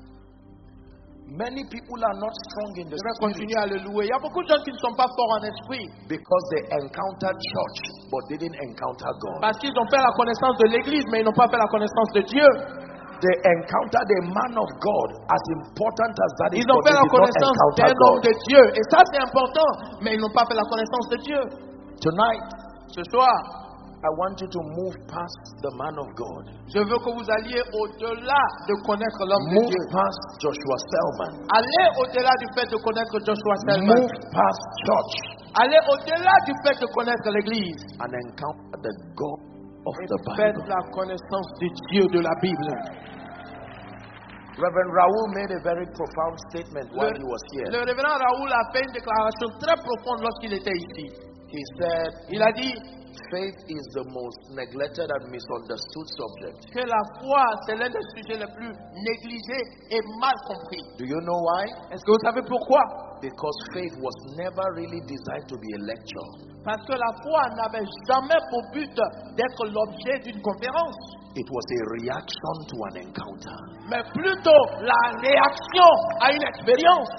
Many people are not strong in the je vais spirit continuer à le louer. Il y a beaucoup de gens qui ne sont pas forts en esprit because they encountered church but they didn't encounter God. parce qu'ils ont fait la connaissance de l'église, mais ils n'ont pas fait la connaissance de Dieu. They encountered a man of God, as important as that is, Ils ont but fait they la did not connaissance encounter d'un homme God. de Dieu. Et ça, c'est important. Mais ils n'ont pas fait la connaissance de Dieu. Tonight, Ce soir, I want you to move past the man of God. je veux que vous alliez au-delà de connaître l'homme de Move Dieu. past Joshua Selman. Allez au-delà du fait de connaître Joshua Selman. Move past church Allez au-delà du fait de connaître l'église. and encounter the God of Et the faites Bible. la connaissance du Dieu de la Bible. Reverend Raoul made a very profound statement while he was here. Le révérend Raoul a fait une déclaration très profonde lorsqu'il était ici. He said, Il a dit faith is the most neglected and misunderstood subject. que la foi, c'est l'un des sujets les plus négligés et mal compris. Do you know why? Est-ce que vous savez pourquoi? Because faith was never really designed to be a lecture. Parce que la foi n'avait jamais pour but d'être l'objet d'une conférence, It was a reaction to an encounter. mais plutôt la réaction à une expérience.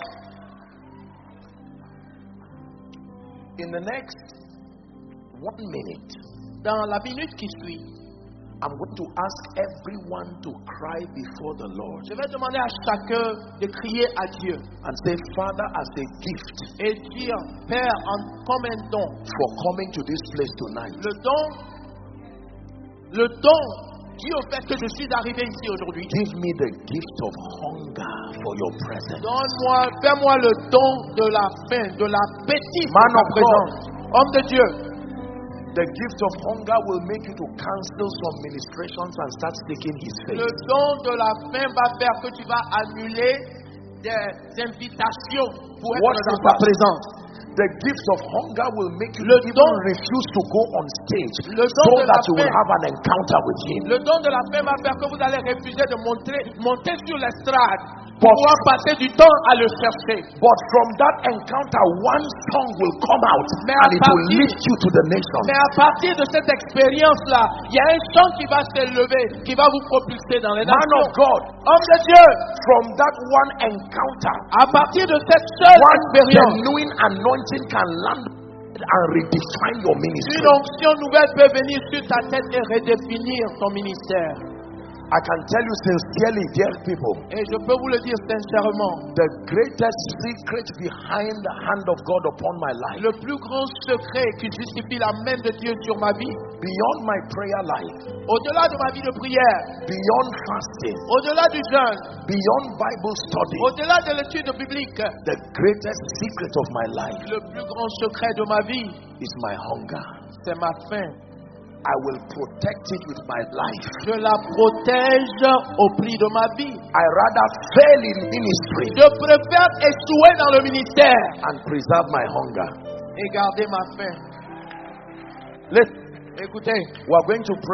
In the next 1 minute, Dans la minute qui suit, I'm going to ask everyone to cry before the Lord je vais demander à chacun de crier à Dieu and say, Father, as a gift et dire, Père, comme un don, for coming to this place tonight, le don qui au fait que je suis arrivé ici aujourd'hui. give me the gift of hunger for your presence. Fais-moi le don de la faim, de l'appétit pour Man ta of présence. Homme de Dieu, The gift of hunger will make you to cancel some ministrations and start seeking His face. le don de la faim va faire que tu vas annuler des invitations pour être Watch dans this ta part. présence. The gift of hunger will make you Le even don- refuse to go on stage Le don so de la that you will faim. have an encounter with Him. Le don de la faim va faire que vous allez refuser de monter sur l'estrade pour But- pouvoir passer du temps à le chercher. But from that encounter, one song will come out Mais and à it will partir- lift you to the nation. Mais à partir de cette expérience-là, il y a un chant qui va s'élever, qui va vous propulser dans les Man nations. of God, Homme de Dieu, from that one encounter, à partir de cette seule one expérience, genuine anointing can land and redefine your ministry. une onction nouvelle peut venir sur ta tête et redéfinir ton ministère. I can tell you sincerely, dear people, Et je peux vous le dire sincèrement, the greatest secret behind the hand of God upon my life, le plus grand secret qui justifie la main de Dieu sur ma vie, beyond my prayer life, au-delà de ma vie de prière, beyond fasting, au-delà du jeûne, beyond Bible study, au-delà de l'étude biblique, the greatest secret of my life le plus grand secret de ma vie, is my hunger. c'est ma faim. I will protect it with my life. Je la protège au prix de ma vie. I rather fail in ministry Je préfère échouer dans le ministère and preserve my hunger. et garder ma faim. Listen, Écoutez, we are going to pray.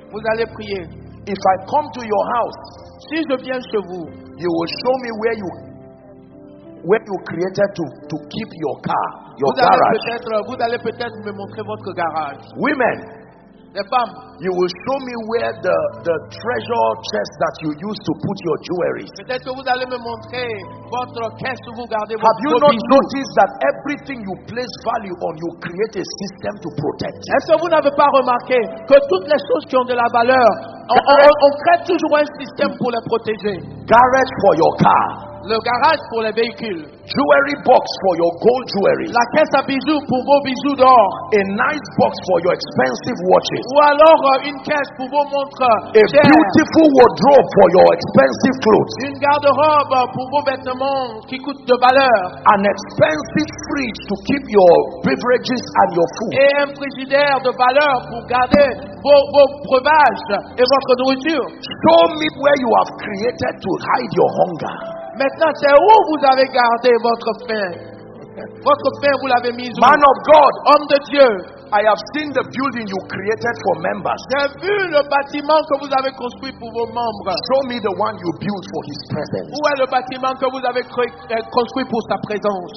Vous allez prier. If I come to your house, Si je viens chez vous, you will show me where you created to keep your car, your garage. vous allez peut-être me montrer votre garage. Women, Les femmes, you will show me where the treasure chest that you use to put your jewelry. peut-être que vous allez me montrer votre caisse où vous gardez Have you vos not bijoux. noticed that everything you place value on, you create a system to protect it? Est-ce que vous n'avez pas remarqué que toutes les choses qui ont de la valeur, on crée toujours un système pour les protéger? Garage for your car, Le garage pour les véhicules, jewelry box for your gold jewelry, la caisse à bijoux pour vos bijoux d'or, a nice box for your expensive watches, ou alors une caisse pour vos montres a chères, beautiful wardrobe for your expensive clothes, une garde-robe pour vos vêtements qui coûtent de valeur, an expensive fridge to keep your beverages and your food. et un frigidaire de valeur pour garder vos breuvages et votre nourriture. Show me where you have created to hide your hunger. Maintenant, c'est où vous avez gardé votre faim? Votre faim, vous l'avez mise où? Man of God, Homme de Dieu, I have seen the building you created for members. j'ai vu le bâtiment que vous avez construit pour vos membres. Show me the one you built for his presence. Où est le bâtiment que vous avez construit pour sa présence?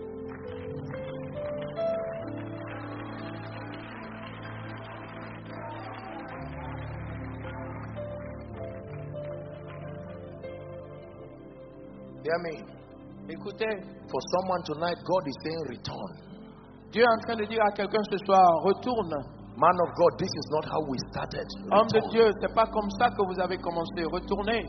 Hear me. Écoutez, For someone tonight, God is saying return. Dieu est en train de dire à quelqu'un ce soir, retourne. Man of God, this is not how we started. Homme de Return. Dieu, c'est pas comme ça que vous avez commencé. Retournez.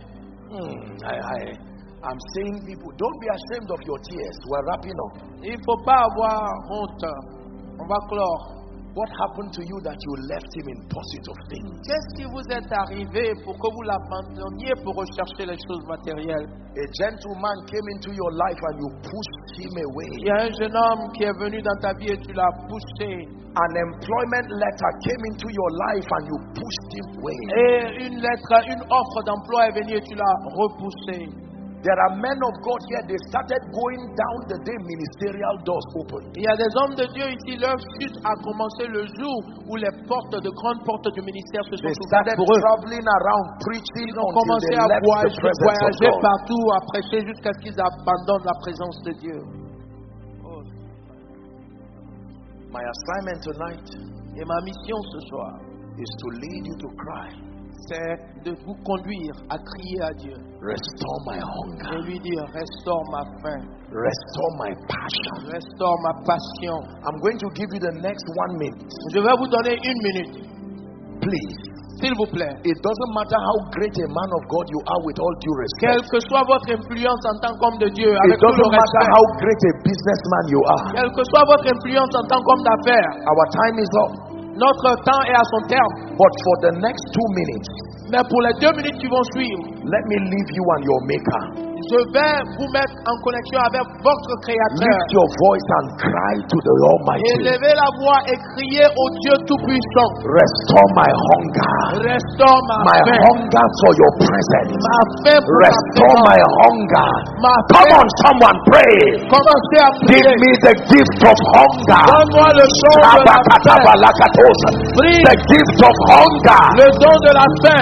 I'm saying, people, don't be ashamed of your tears. We're wrapping up. Il ne faut pas avoir honte. On va clore. What happened to you that you left him in pursuit of things? Qu'est-ce qui vous est arrivé pour que vous l'abandonniez pour rechercher les choses matérielles? A gentleman came into your life and you pushed him away. Il y a un jeune homme qui est venu dans ta vie et tu l'as poussé. An employment letter came into your life and you pushed him away. Et une offre d'emploi est venue et tu l'as repoussé. There are men of God here, they started going down the day ministerial doors opened. Il y a des hommes de Dieu ici, leur chute a commencé le jour où les grandes portes du ministère se sont They ouvertes started pour eux. traveling around preaching Ils ont until commencé they à left the presence of voyager God. partout, à prêcher jusqu'à ce qu'ils abandonnent la présence de Dieu. My assignment tonight Et ma mission ce soir, is to lead you to cry, c'est de vous conduire à crier à Dieu restore my et hunger, lui dire, restaure ma faim, restore my passion. restaure ma passion. I'm going to give you the next 1 minute. Je vais vous donner 1 minute, Please. s'il vous plaît. It doesn't matter how great a man of God you are, with all due Quelle respect. que soit votre influence en tant qu'homme de Dieu, It avec tout le doesn't matter respect, how great a businessman you are. quelle que soit votre influence en tant qu'homme d'affaires, Our time is up. notre temps est à son terme. But for the next 2 minutes, Mais pour les 2 minutes qui vont suivre, let me leave you and your maker. je vais vous mettre en connexion avec votre Créateur. Lift your voice and cry to the Almighty. Élevez la voix et criez au Dieu Tout-Puissant. Restore my hunger. Restaure ma My faim. hunger for your presence. Ma faim pour ta Restore présence. my hunger. Ma Come faim. on, someone pray. Commencez à Give prier. me the gift of hunger. Donne-moi le don de la faim. Rabakatabalakatos. Prie. The gift of hunger. Le don de la faim.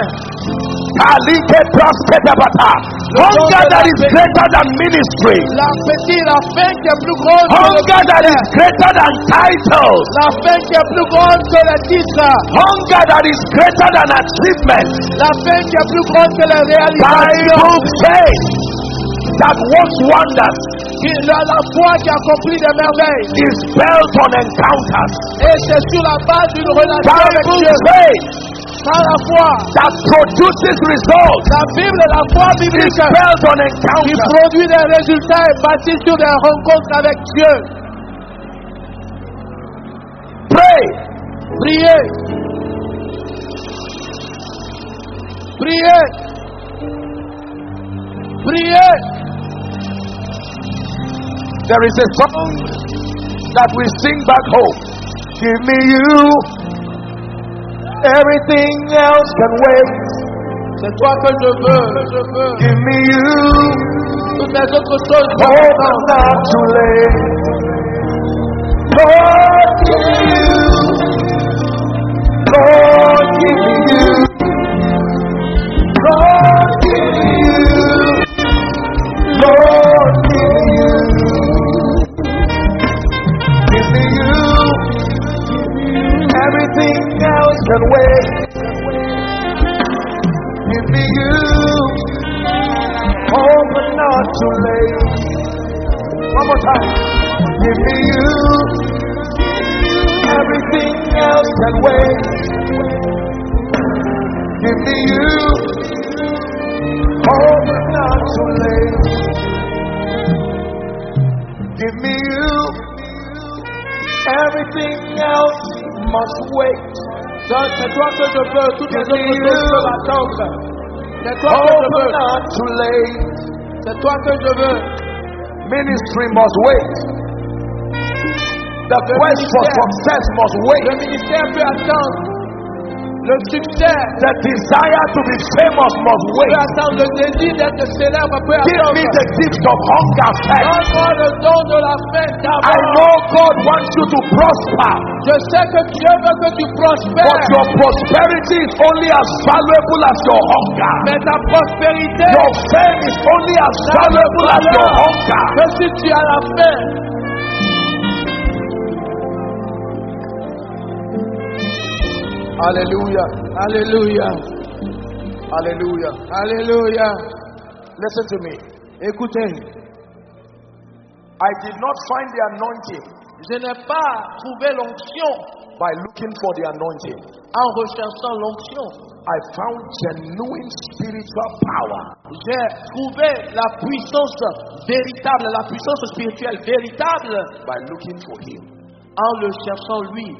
Hunger that is greater than ministry. L'appétit, la faim qui est plus grande que le Hunger that is ministère. greater than titles. La faim qui est plus grande que les titres. Hunger that is greater than achievement. La faim qui est plus grande que les réalisations. Bible says that works wonders La foi qui accomplit des merveilles. is built on encounters. Et c'est sur la base d'une relation avec Bible Dieu. says Par la foi. that produces results La Bible, la foi is biblique built on qui encounters. produit des résultats et bâti sur des rencontres avec Dieu. Pray. Priez. Priez. Priez. There is a song that we sing back home. Give me you. Everything else can wait. C'est toi que je veux. Give me you. Toutes les autres choses. Hope I'm not too late. Lord, give me you. Lord, give me you. too late. One more time. Give me you. Everything else can wait. Give me you. Oh, but not too late. Give me you. Everything else must wait. Donc c'est toi que je veux, toutes les autres choses peuvent attendre. C'est toi que Oh, je but veux, not too late. c'est toi que je veux. Ministry must wait. The quest for success must Le wait. ministère peut attendre. Le succès The desire to be famous must peut wait. attendre. Le désir d'être célèbre peut Give me attendre. the gift of hunger first. Donne-moi le don de la faim I d'abord. know God wants you to prosper, Je sais que Dieu veut que tu but prospères. your prosperity is only as valuable as your hunger. Mais ta prospérité Your fame is only as valuable as your hunger. que si tu as la faim. Hallelujah. Alléluia. Hallelujah. Alléluia. Listen to me. Écoutez, I did not find the anointing je n'ai pas trouvé l'onction by looking for the anointing. en recherchant l'onction. I found genuine spiritual power J'ai trouvé la puissance véritable, la puissance spirituelle véritable by looking for Him. en le cherchant lui.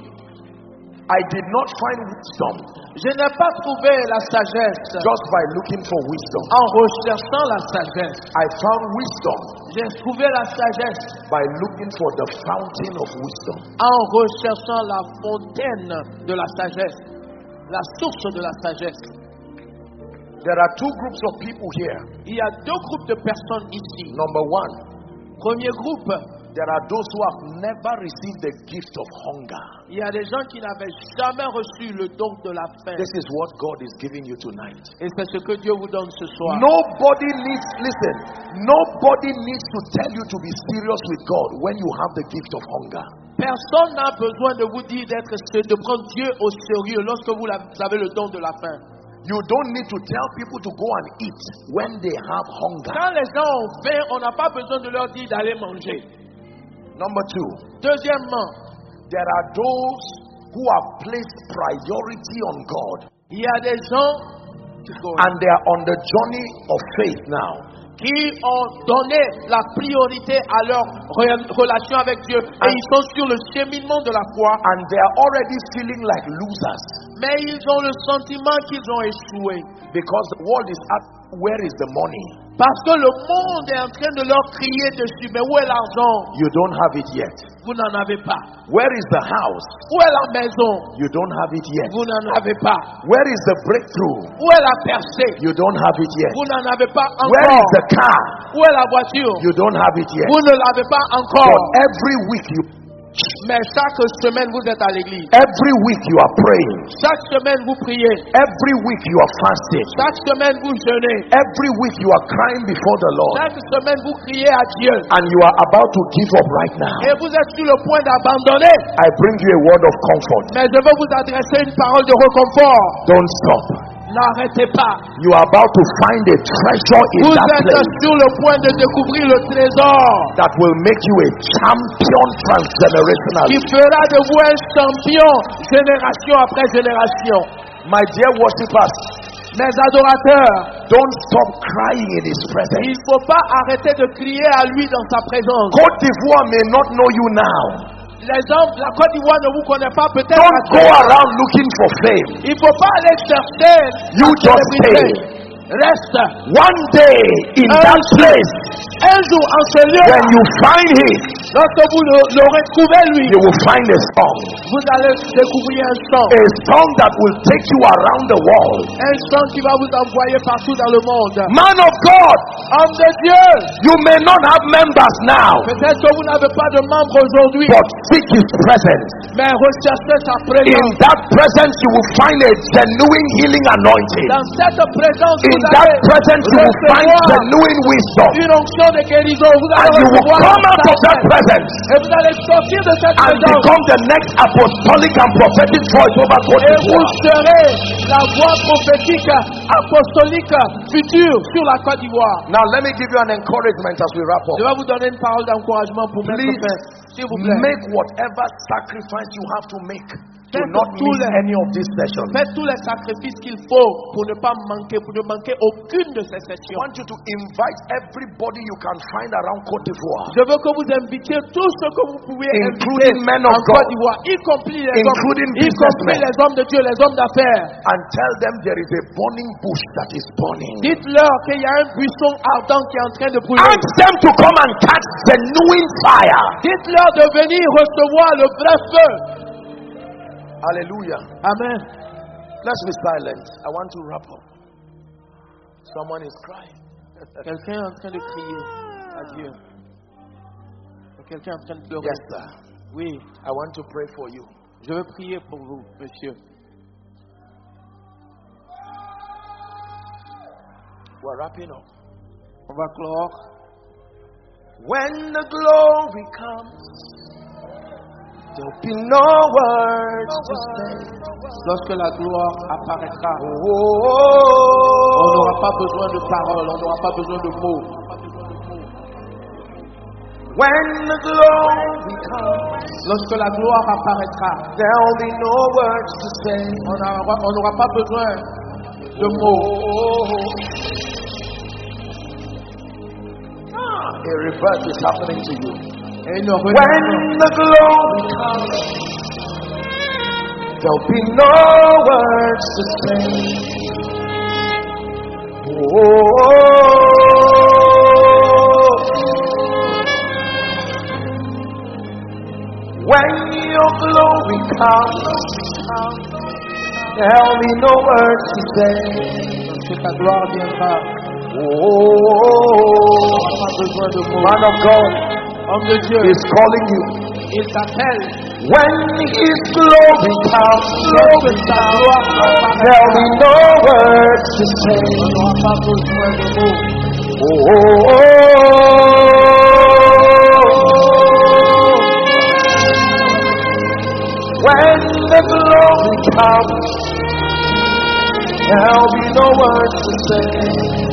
I did not find wisdom Je n'ai pas trouvé la sagesse just by looking for wisdom. en recherchant la sagesse. I found wisdom J'ai trouvé la sagesse by looking for the fountain of wisdom. en recherchant la fontaine de la sagesse, la source de la sagesse. There are two groups of people here. Il y a deux groupes de personnes ici. Number one, Premier groupe, there are those who have never received the gift of hunger. il y a des gens qui n'avaient jamais reçu le don de la faim. This is what God is giving you tonight. Et c'est ce que Dieu vous donne ce soir. Nobody needs, listen, nobody needs to tell you to be serious with God when you have the gift of hunger. Personne n'a besoin de vous dire de prendre Dieu au sérieux lorsque vous avez le don de la faim. You don't need to tell people to go and eat when they have hunger. Quand les gens ont faim, on n'a pas besoin de leur dire d'aller manger. Number two, Deuxièmement, there are those who have placed priority on God il y a des gens and they are on the journey of faith now. qui ont donné la priorité à leur relation avec Dieu et ils sont sur le cheminement de la foi, And they are already feeling like losers mais ils ont le sentiment qu'ils ont échoué because the world is asking, where is the money? parce que le monde est en train de leur crier dessus. Mais où est l'argent? You don't have it yet. Vous n'en avez pas. Where is the house? Où est la maison? You don't have it yet. Vous n'en avez pas. Where is the breakthrough? Où est la percée? You don't have it yet. Vous n'en avez pas Where is encore. the car? Où est la voiture? You don't have it yet. Vous ne l'avez pas But encore. every week Mais chaque semaine, vous êtes à l'église. every week you are praying. Chaque semaine, vous priez. Every week you are fasting. Chaque semaine, vous jeûnez. Every week you are crying before the Lord. Chaque semaine, vous criez à Dieu. And you are about to give up right now. Et vous êtes sur le point d'abandonner. I bring you a word of comfort. Mais je veux vous adresser une parole de réconfort. Don't stop. N'arrêtez pas. You are about to find a treasure in Vous that êtes place sur le point de découvrir le trésor that will make you a champion qui transgenerationally. fera de vous un champion génération après génération. My dear worshippers, Mes adorateurs, don't stop crying in His presence. il ne faut pas arrêter de crier à lui dans sa présence. Côte d'Ivoire may not know you now. Les hommes, la Côte d'Ivoire ne vous connaît pas peut-être. Don't go around looking for fame. Il ne faut pas aller chercher. You la just célébrité. stay. Reste. One day in that place, Un jour en ce lieu, when you find Him, lorsque vous l'aurez trouvé lui, you will find a song. vous allez découvrir un chant. A song that will take you around the world. Un chant qui va vous envoyer partout dans le monde. Man of God, Homme de Dieu, you may not have members now, peut-être que vous n'avez pas de membres aujourd'hui, but seek His presence. mais recherchez sa In présence. that presence, you will find a genuine healing anointing. Dans cette présence, vous in that presence you will find genuine wisdom. Une onction de guérison. Vous And allez you will recevoir come out of that presence et vous allez sortir de cette and présence. become the next apostolic and prophetic voice over Côte Et vous d'Ivoire. serez la voix prophétique, apostolique, future sur la Côte d'Ivoire. Now let me give you an encouragement as we wrap Je up. vais vous donner une parole d'encouragement pour mettre Please fin. S'il vous plaît. make whatever sacrifice you have to make to Faites not tous miss les- any of these sessions. Faites tous les sacrifices qu'il faut pour ne pas manquer, pour ne manquer aucune de ces I sessions. want you to invite everybody you can find around Côte d'Ivoire, Je veux que vous invitiez tous ceux que vous pouvez Including inviter men of en God, Côte d'Ivoire, y compris les including hommes, y compris businessmen. les hommes de Dieu, les hommes d'affaires. and tell them there is a burning bush that is burning. Dites-leur qu'il y a un buisson ardent qui est en train de brûler. Ask them to come and catch genuine fire. Dites-leur de venir recevoir le vrai feu. Hallelujah. Amen. Let's be silent. I want to wrap up. Someone is crying. Quelqu'un est en train de crier à Dieu. Quelqu'un est en train de pleurer. Yes, sir. Oui, I want to pray for you. je veux prier pour vous, monsieur. We're wrapping up. On va clore. When the glory comes, there'll be no words to say. Lorsque la gloire apparaîtra, on Oh, n'aura pas besoin de paroles, on n'aura pas besoin de mots. when the glory comes, Lorsque la gloire apparaîtra, there'll be no words to say. on n'aura pas besoin de mots. A reverse is happening to you. Et une relation. When the glory comes, there'll be no words to say. When your glory comes, there'll be no words to say. Lorsque ta gloire viendra, on Oh, n'aura pas besoin de mots. man of God Homme de Dieu, is calling you. il t'appelle. When His glory comes, Lorsque ta gloire there'll be apparaîtra, no words to on say. n'aura pas besoin de mots. When the glory comes, there'll be no words to say.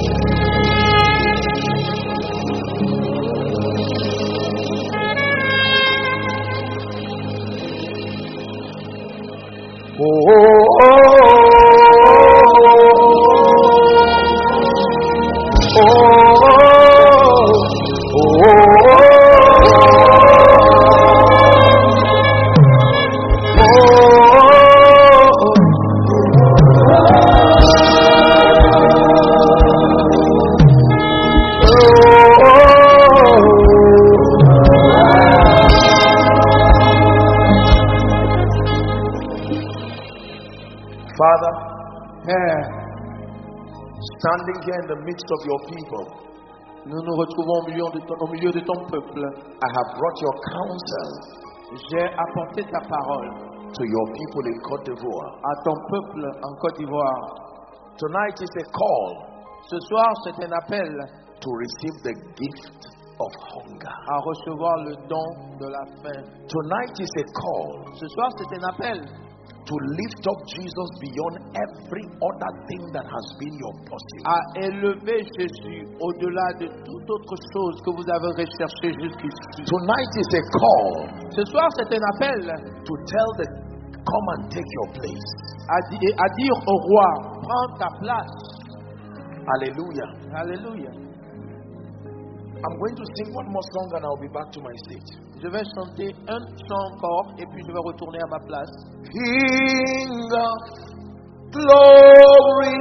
Father, Père, standing here in the midst of your people, nous nous retrouvons au milieu de ton peuple. I have brought your counsel J'ai apporté ta parole to your people in Côte d'Ivoire. à ton peuple en Côte d'Ivoire. Tonight is a call Ce soir, c'est un appel to receive the gift of hunger. à recevoir le don de la faim. Tonight is a call Ce soir, c'est un appel to lift up Jesus beyond every other thing that has been your pursuit. à élever Jésus au-delà de toute autre chose que vous avez recherché jusqu'ici. Tonight is a call Ce soir, c'est un appel to tell the come and take your place. à dire au roi, prends ta place. Hallelujah. Alléluia. I'm going to sing one more song and I'll be back to my seat. Je vais chanter un chant encore et puis je vais retourner à ma place. King of glory,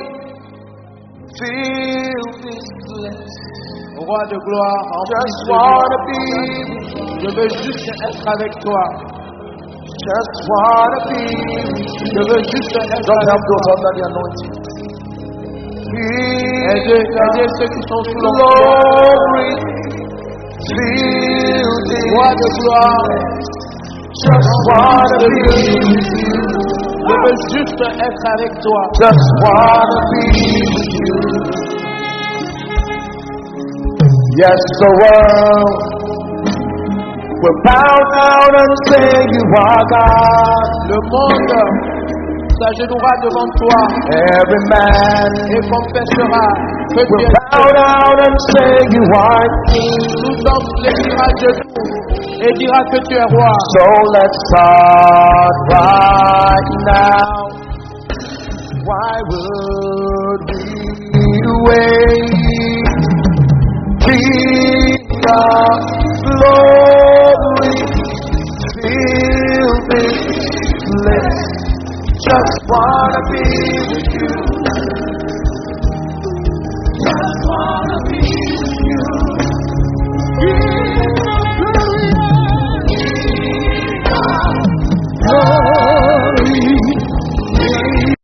fill this place. Roi de gloire, Just remplis wanna de be, gloire. Je veux juste être avec toi. just wanna be. Je veux juste être Don't avec help those toi. under the anointing. Aidez King ceux qui sont sous of l'onction. glory, fill this Roi de gloire, Just wanna be with you. je veux juste être avec toi. Just wanna be with you. Yes, the world will bow down and say you are God. Le monde s'agenouillera devant toi Every man et confessera que tu will es bow Dieu. down and say you are King. Tout homme se lèvera à genoux et dira que tu es roi. So let's start right now. Why would we wait? King of